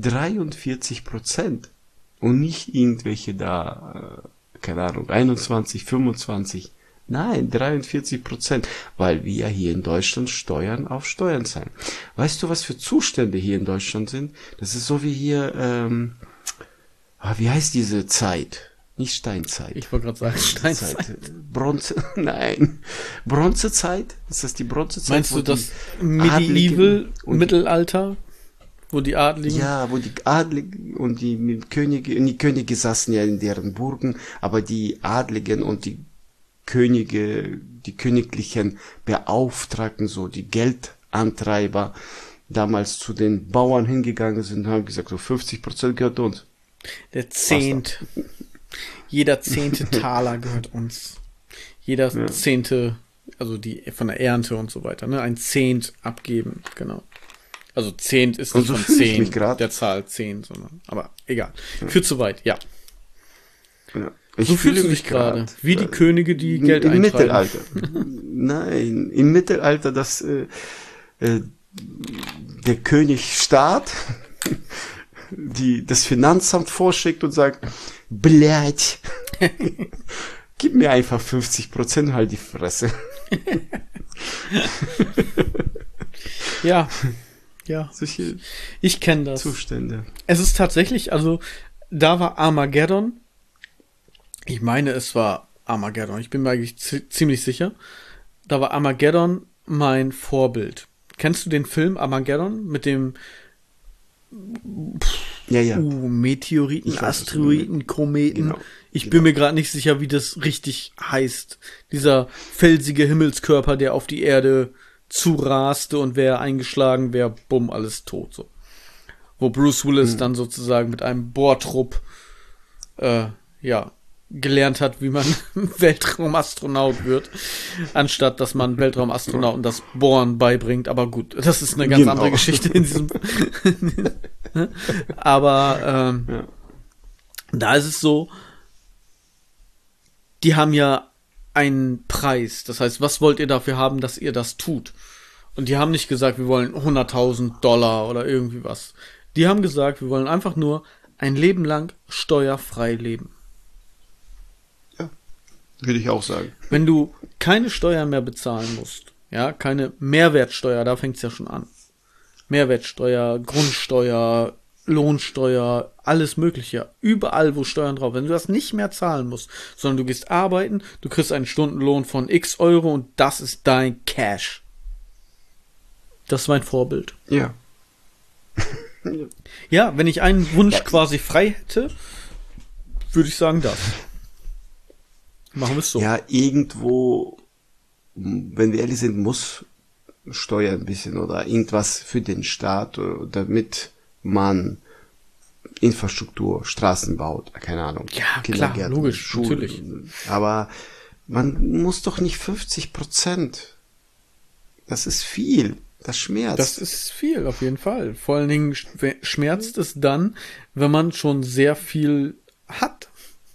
B: 43% und nicht irgendwelche da, keine Ahnung, 21, 25. Nein, 43%, weil wir hier in Deutschland Steuern auf Steuern zahlen. Weißt du, was für Zustände hier in Deutschland sind? Das ist so wie hier, wie heißt diese Zeit? Nicht Steinzeit.
A: Ich wollte gerade sagen Steinzeit.
B: Nein. Bronzezeit? Ist das die Bronzezeit?
A: Meinst du das Medieval, Mittelalter? Wo die Adligen...
B: Ja, wo die Adligen und die Könige saßen ja in deren Burgen, aber die Adligen und die Könige, die königlichen Beauftragten, so die Geldantreiber, damals zu den Bauern hingegangen sind und haben gesagt, so 50% gehört uns.
A: Der Zehnt. Jeder 10. Taler gehört uns. Jeder 10., also die von der Ernte und so weiter, ne? Ein Zehnt abgeben, genau. Also Zehnt ist nicht
B: so
A: von 10,
B: der
A: Zahl 10, sondern, aber egal. Führt zu weit, ja.
B: So
A: fühlst du dich gerade, wie die Könige, die Geld eintreiben.
B: Im Mittelalter. Nein, im Mittelalter, der Königstaat das Finanzamt vorschickt und sagt, blöd, gib mir einfach 50%, halt die Fresse.
A: Ja.
B: Solche
A: Ich kenne das.
B: Zustände.
A: Es ist tatsächlich, also da war Armageddon. Ich meine, es war Armageddon. Ich bin mir eigentlich ziemlich sicher. Da war Armageddon mein Vorbild. Kennst du den Film Armageddon mit dem
B: Ja.
A: Meteoriten, Asteroiden, Kometen?
B: Genau.
A: Ich bin mir gerade nicht sicher, wie das richtig heißt. Dieser felsige Himmelskörper, der auf die Erde zuraste und wer eingeschlagen wäre, bumm, alles tot. So. Wo Bruce Willis dann sozusagen mit einem Bohrtrupp gelernt hat, wie man Weltraumastronaut wird, anstatt dass man Weltraumastronauten das Bohren beibringt. Aber gut, das ist eine ganz andere Geschichte in diesem. Aber da ist es so, die haben ja einen Preis. Das heißt, was wollt ihr dafür haben, dass ihr das tut? Und die haben nicht gesagt, wir wollen $100.000 oder irgendwie was. Die haben gesagt, wir wollen einfach nur ein Leben lang steuerfrei leben.
B: Ja, würde ich auch sagen.
A: Wenn du keine Steuern mehr bezahlen musst, ja, keine Mehrwertsteuer, da fängt es ja schon an. Mehrwertsteuer, Grundsteuer, Lohnsteuer, alles Mögliche. Überall, wo Steuern drauf. Wenn du das nicht mehr zahlen musst, sondern du gehst arbeiten, du kriegst einen Stundenlohn von X Euro und das ist dein Cash. Das ist mein Vorbild.
B: Ja.
A: Ja, wenn ich einen Wunsch quasi frei hätte, würde ich sagen das. Machen wir es so.
B: Ja, irgendwo, wenn wir ehrlich sind, muss Steuer ein bisschen oder irgendwas für den Staat, damit man Infrastruktur, Straßen baut, keine Ahnung.
A: Ja, klar, logisch,
B: Schulen.
A: natürlich.
B: Aber man muss doch nicht 50%. Das ist viel. Das schmerzt.
A: Das ist viel, auf jeden Fall. Vor allen Dingen schmerzt es dann, wenn man schon sehr viel hat.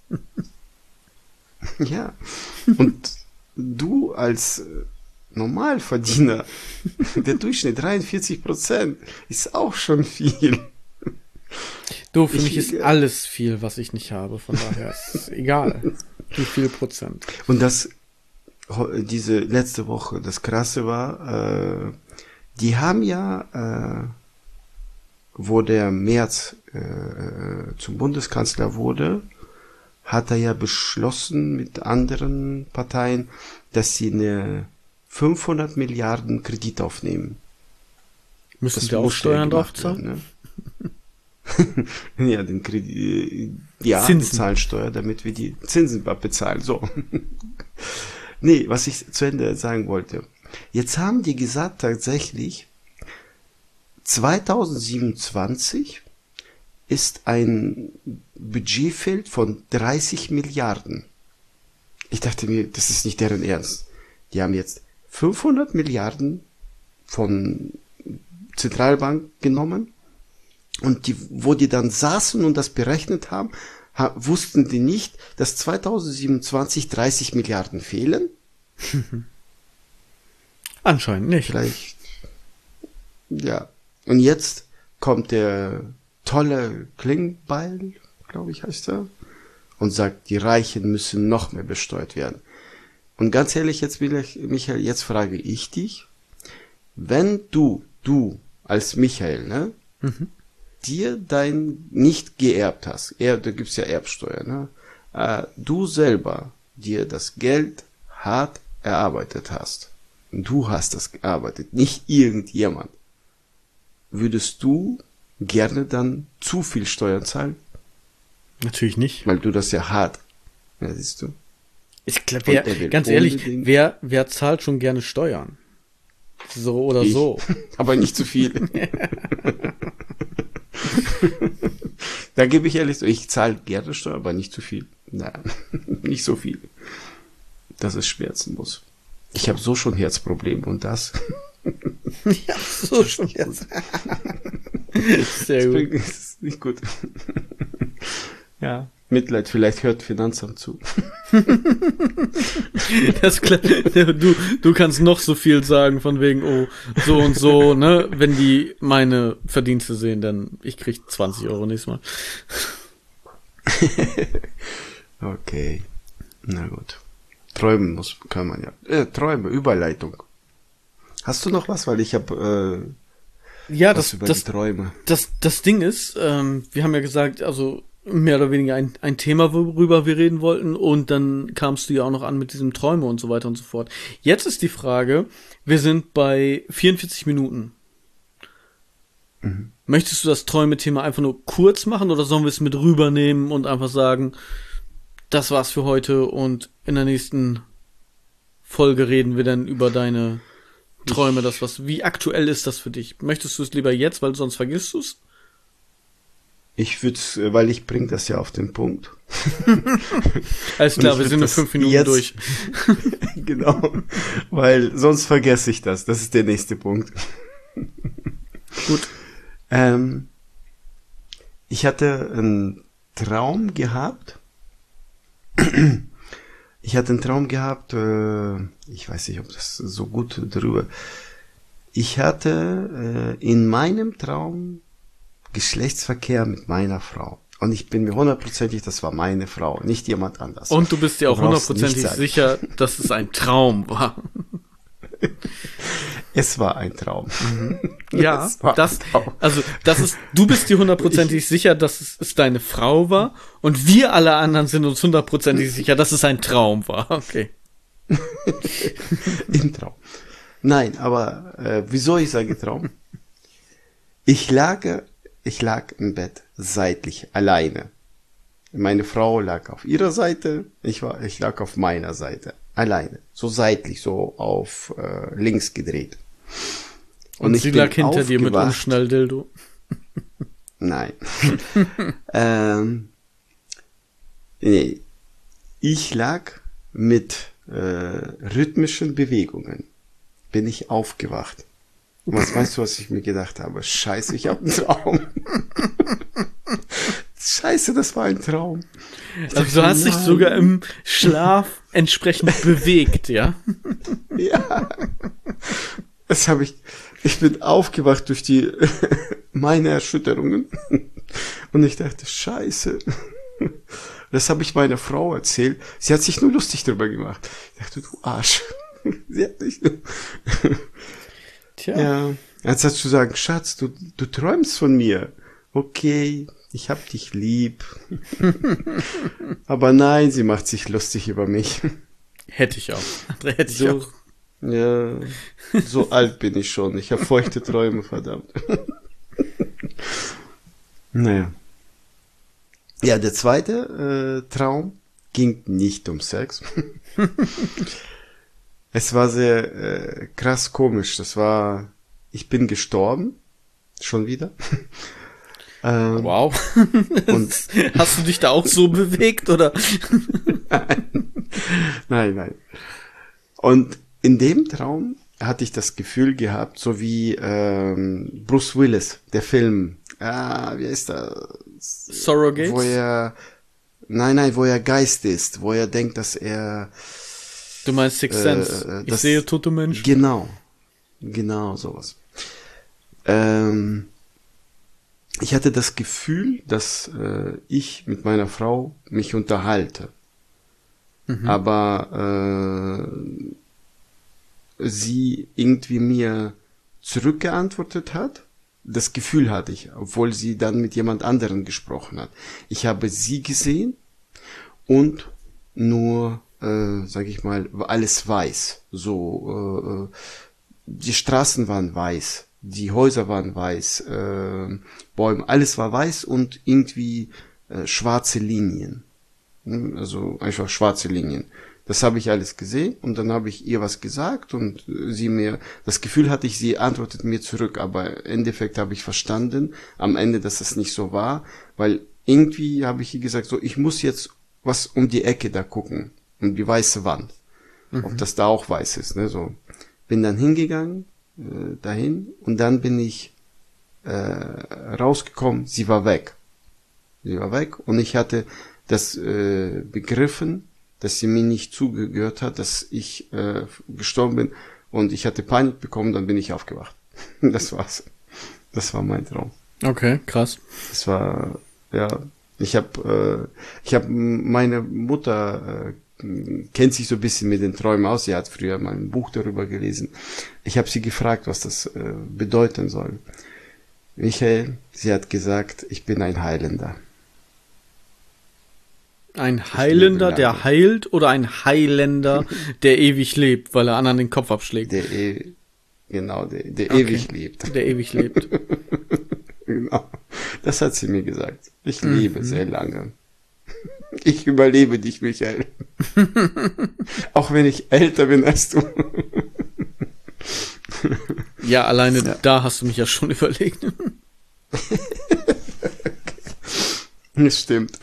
B: Ja. Und du als Normalverdiener, der Durchschnitt 43%, ist auch schon viel.
A: Du, für mich ist alles viel, was ich nicht habe. Von daher ist es egal, wie viel Prozent.
B: Und diese letzte Woche, das Krasse war, die haben ja, wo der Merz zum Bundeskanzler wurde, hat er ja beschlossen mit anderen Parteien, dass sie eine 500 Milliarden Kredit aufnehmen.
A: Müssen wir auch Steuern drauf zahlen?
B: Ne? Ja, den Kredit, ja,
A: Zinsen.
B: wir zahlen Steuer, damit wir die Zinsen bezahlen. So. Nee, was ich zu Ende sagen wollte. Jetzt haben die gesagt, tatsächlich, 2027 ist ein Budgetfeld von 30 Milliarden. Ich dachte mir, das ist nicht deren Ernst. Die haben jetzt 500 Milliarden von Zentralbank genommen und wo die dann saßen und das berechnet haben, wussten die nicht, dass 2027 30 Milliarden fehlen?
A: Anscheinend nicht.
B: Vielleicht. Ja. Und jetzt kommt der tolle Klingbeil, glaube ich, heißt er, und sagt, die Reichen müssen noch mehr besteuert werden. Und ganz ehrlich, jetzt Michael, jetzt frage ich dich, wenn du als Michael, ne, dir dein nicht geerbt hast, da gibt's ja Erbsteuer, ne, du selber dir das Geld hart erarbeitet hast, und du hast das gearbeitet, nicht irgendjemand, würdest du gerne dann zu viel Steuern zahlen?
A: Natürlich nicht.
B: Weil du das ja hart, ja, siehst du.
A: Ich glaube, ganz ehrlich, wer zahlt schon gerne Steuern? So oder so.
B: Aber nicht zu viel. Da gebe ich ehrlich so, ich zahle gerne Steuern, aber nicht zu viel. Nein, nicht so viel. Dass es schmerzen muss. Ich habe so schon Herzprobleme und das.
A: Ja, so schon jetzt. Sehr gut.
B: Das ist nicht gut. Ja, Mitleid, vielleicht hört Finanzamt zu.
A: Das klar, du kannst noch so viel sagen von wegen, oh, so und so, ne? Wenn die meine Verdienste sehen, dann ich krieg 20 Euro nächstes Mal.
B: Okay, na gut. Träumen kann man ja. Träume, Überleitung. Hast du noch was? Weil ich habe
A: ja,
B: was über die Träume.
A: Das Ding ist, wir haben ja gesagt, also mehr oder weniger ein Thema, worüber wir reden wollten, und dann kamst du ja auch noch an mit diesem Träume und so weiter und so fort. Jetzt ist die Frage, wir sind bei 44 Minuten. Möchtest du das Träume-Thema einfach nur kurz machen oder sollen wir es mit rübernehmen und einfach sagen, das war's für heute und in der nächsten Folge reden wir dann über deine Träume, wie aktuell ist das für dich? Möchtest du es lieber jetzt, weil sonst vergisst du es?
B: Ich würde es, weil ich bringe das ja auf den Punkt.
A: Alles klar, wir sind in 5 Minuten durch.
B: Genau, weil sonst vergesse ich das. Das ist der nächste Punkt.
A: Gut. Ich
B: hatte einen Traum gehabt. Ich hatte einen Traum gehabt, ich weiß nicht, ob das so gut darüber. Ich hatte in meinem Traum Geschlechtsverkehr mit meiner Frau. Und ich bin mir hundertprozentig, das war meine Frau, nicht jemand anders.
A: Und du bist dir auch
B: Du brauchst nicht
A: hundertprozentig
B: sagen.
A: sicher, dass es ein Traum war.
B: Es war ein Traum.
A: Ja,
B: Es war
A: das,
B: ein Traum.
A: also, du bist dir hundertprozentig sicher, dass es deine Frau war und wir alle anderen sind uns hundertprozentig sicher, dass es ein Traum war. Okay.
B: Im Traum. Nein, aber wieso ich sage Traum? Ich lag im Bett seitlich alleine. Meine Frau lag auf ihrer Seite, ich lag auf meiner Seite alleine, so seitlich, so auf links gedreht.
A: Und
B: ich
A: sie
B: bin
A: lag hinter dir mit
B: aufgewacht.
A: Umschnalldildo.
B: Nein. Nee. Ich lag mit rhythmischen Bewegungen. Bin ich aufgewacht. Und was weißt du, was ich mir gedacht habe? Scheiße, ich habe einen Traum. Scheiße, das war ein Traum.
A: Also du hast dich
B: nein.
A: sogar im Schlaf entsprechend bewegt, ja?
B: Ja. Ich bin aufgewacht durch meine Erschütterungen. Und ich dachte, Scheiße. Das habe ich meiner Frau erzählt. Sie hat sich nur lustig drüber gemacht. Ich dachte, du Arsch. Sie hat nicht.
A: Tja.
B: Ja. Jetzt hast du sagen, Schatz, du träumst von mir. Okay, ich hab dich lieb. Aber nein, sie macht sich lustig über mich.
A: Hätte ich auch. André, hätte ich
B: So,
A: auch.
B: ja, so alt bin ich schon. Ich habe feuchte Träume, verdammt. Naja. Ja, der zweite Traum ging nicht um Sex. Es war sehr krass komisch. Ich bin gestorben. Schon wieder.
A: Wow.
B: Und
A: Hast du dich da auch so bewegt, oder?
B: Nein. Und in dem Traum hatte ich das Gefühl gehabt, so wie Bruce Willis, der Film. Wie heißt das?
A: Surrogates?
B: Wo er Geist ist, wo er denkt, dass er
A: Du meinst Sixth Sense. Ich sehe tote Menschen.
B: Genau, sowas. Ich hatte das Gefühl, dass ich mit meiner Frau mich unterhalte. Aber sie irgendwie mir zurückgeantwortet hat. Das Gefühl hatte ich, obwohl sie dann mit jemand anderem gesprochen hat. Ich habe sie gesehen und nur, sage ich mal, alles weiß. So, die Straßen waren weiß, die Häuser waren weiß, Bäume, alles war weiß und irgendwie schwarze Linien. Also einfach schwarze Linien. Das habe ich alles gesehen und dann habe ich ihr was gesagt und das Gefühl hatte ich, sie antwortet mir zurück, aber im Endeffekt habe ich verstanden am Ende, dass es nicht so war, weil irgendwie habe ich ihr gesagt, so, ich muss jetzt was um die Ecke da gucken, um die weiße Wand, ob das da auch weiß ist, ne, so. Bin dann hingegangen, dahin und dann bin ich rausgekommen, sie war weg und ich hatte das begriffen, dass sie mir nicht zugehört hat, dass ich gestorben bin und ich hatte Panik bekommen, dann bin ich aufgewacht. Das war's. Das war mein Traum.
A: Okay, krass.
B: Das war, ja, ich habe meine Mutter kennt sich so ein bisschen mit den Träumen aus. Sie hat früher mal ein Buch darüber gelesen. Ich habe sie gefragt, was das bedeuten soll. Michael, sie hat gesagt, ich bin ein Heiländer.
A: Ein Heiländer, der heilt, oder ein Heiländer, der ewig lebt, weil er anderen den Kopf abschlägt?
B: Der ewig lebt.
A: Der ewig lebt.
B: Genau. Das hat sie mir gesagt. Ich lebe sehr lange. Ich überlebe dich, Michael. Auch wenn ich älter bin als du.
A: Ja, alleine da hast du mich ja schon überlegt.
B: Das stimmt.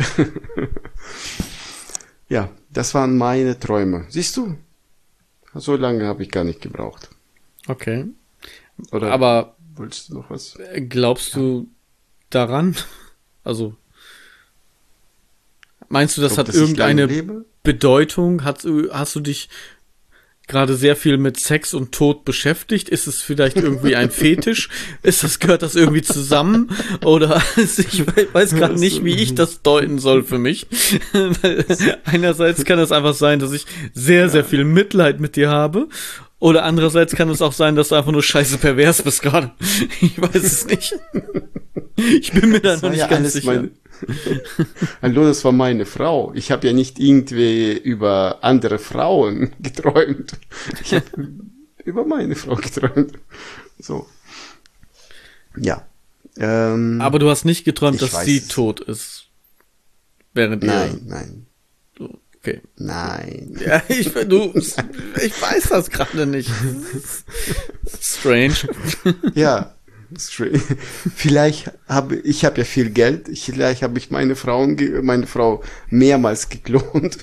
B: Ja, das waren meine Träume. Siehst du? So lange habe ich gar nicht gebraucht.
A: Okay.
B: Oder
A: aber
B: wolltest du noch was?
A: Glaubst du daran? Also Meinst du, das
B: Ob
A: hat
B: dass ich
A: irgendeine
B: lange lebe?
A: Bedeutung? Hast du dich gerade sehr viel mit Sex und Tod beschäftigt? Ist es vielleicht irgendwie ein Fetisch? Gehört das irgendwie zusammen? Oder ich weiß gerade nicht, wie ich das deuten soll für mich. Weil einerseits kann es einfach sein, dass ich sehr, sehr viel Mitleid mit dir habe. Oder andererseits kann es auch sein, dass du einfach nur scheiße pervers bist gerade. Ich weiß es nicht. Ich bin mir da noch nicht ganz sicher.
B: Hallo, das war meine Frau. Ich habe ja nicht irgendwie über andere Frauen geträumt. Ich habe über meine Frau geträumt. So. Ja.
A: Aber du hast nicht geträumt, dass sie tot ist.
B: Nein.
A: Okay.
B: Nein.
A: Ja, ich weiß das gerade nicht. Strange.
B: Ja. Vielleicht ich habe ja viel Geld, vielleicht habe ich meine Frau mehrmals geklont.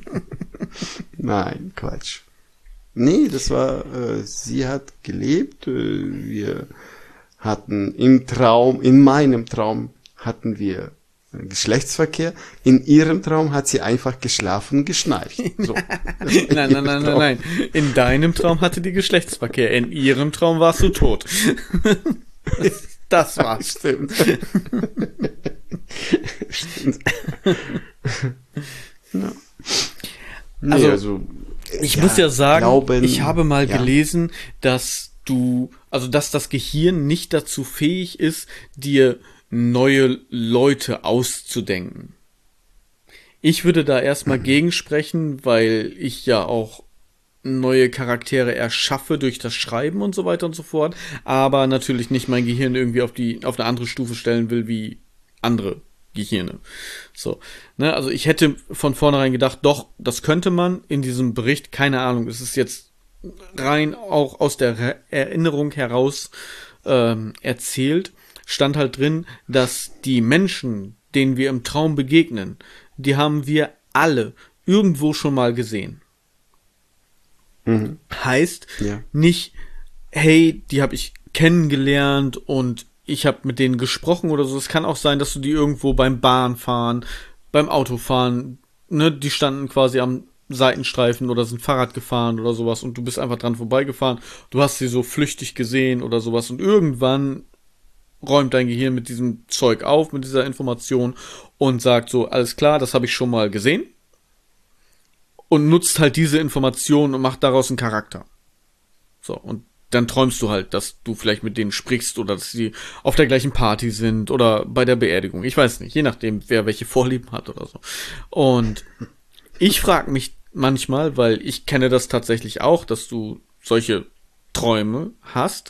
B: Nein, Quatsch. Nee, das war, sie hat gelebt, wir hatten in meinem Traum hatten wir Geschlechtsverkehr, in ihrem Traum hat sie einfach geschlafen und geschnarcht. So.
A: Nein. In deinem Traum hatte die Geschlechtsverkehr, in ihrem Traum warst du tot. Das war's.
B: Stimmt. Stimmt. Ja. Nee, also
A: ich muss ja sagen, ich habe mal gelesen, dass dass das Gehirn nicht dazu fähig ist, dir neue Leute auszudenken. Ich würde da erstmal gegensprechen, weil ich ja auch neue Charaktere erschaffe durch das Schreiben und so weiter und so fort, aber natürlich nicht mein Gehirn irgendwie auf eine andere Stufe stellen will wie andere Gehirne. So, ne, also ich hätte von vornherein gedacht, doch, das könnte man in diesem Bericht, keine Ahnung, es ist jetzt rein auch aus der Erinnerung heraus erzählt, stand halt drin, dass die Menschen, denen wir im Traum begegnen, die haben wir alle irgendwo schon mal gesehen. Heißt nicht, hey, die habe ich kennengelernt und ich habe mit denen gesprochen oder so. Es kann auch sein, dass du die irgendwo beim Bahnfahren, beim Autofahren, ne, die standen quasi am Seitenstreifen oder sind Fahrrad gefahren oder sowas und du bist einfach dran vorbeigefahren. Du hast sie so flüchtig gesehen oder sowas und irgendwann räumt dein Gehirn mit diesem Zeug auf, mit dieser Information und sagt so, alles klar, das habe ich schon mal gesehen. Und nutzt halt diese Information und macht daraus einen Charakter. So, und dann träumst du halt, dass du vielleicht mit denen sprichst oder dass sie auf der gleichen Party sind oder bei der Beerdigung. Ich weiß nicht, je nachdem, wer welche Vorlieben hat oder so. Und ich frage mich manchmal, weil ich kenne das tatsächlich auch, dass du solche Träume hast.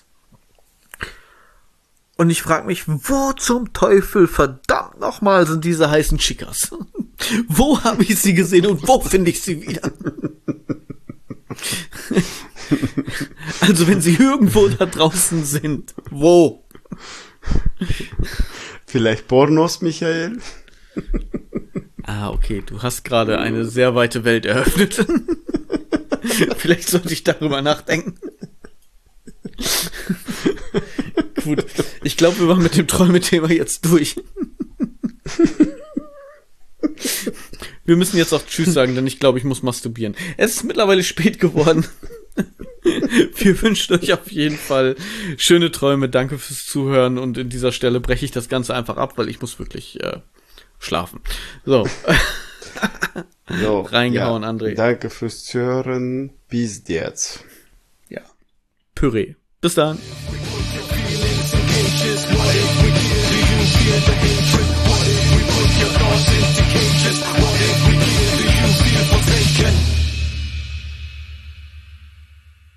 A: Und ich frage mich, wo zum Teufel verdammt nochmal sind diese heißen Chicas? Wo habe ich sie gesehen und wo finde ich sie wieder? Also wenn sie irgendwo da draußen sind, wo?
B: Vielleicht Pornos, Michael?
A: Ah, okay, du hast gerade eine sehr weite Welt eröffnet. Vielleicht sollte ich darüber nachdenken. Gut, ich glaube, wir waren mit dem Träumethema jetzt durch. Wir müssen jetzt auch Tschüss sagen, denn ich glaube, ich muss masturbieren. Es ist mittlerweile spät geworden. Wir wünschen euch auf jeden Fall schöne Träume. Danke fürs Zuhören und in dieser Stelle breche ich das Ganze einfach ab, weil ich muss wirklich schlafen. So. Reingehauen, ja. André.
B: Danke fürs Zuhören. Bis jetzt.
A: Ja. Püree. Bis dann.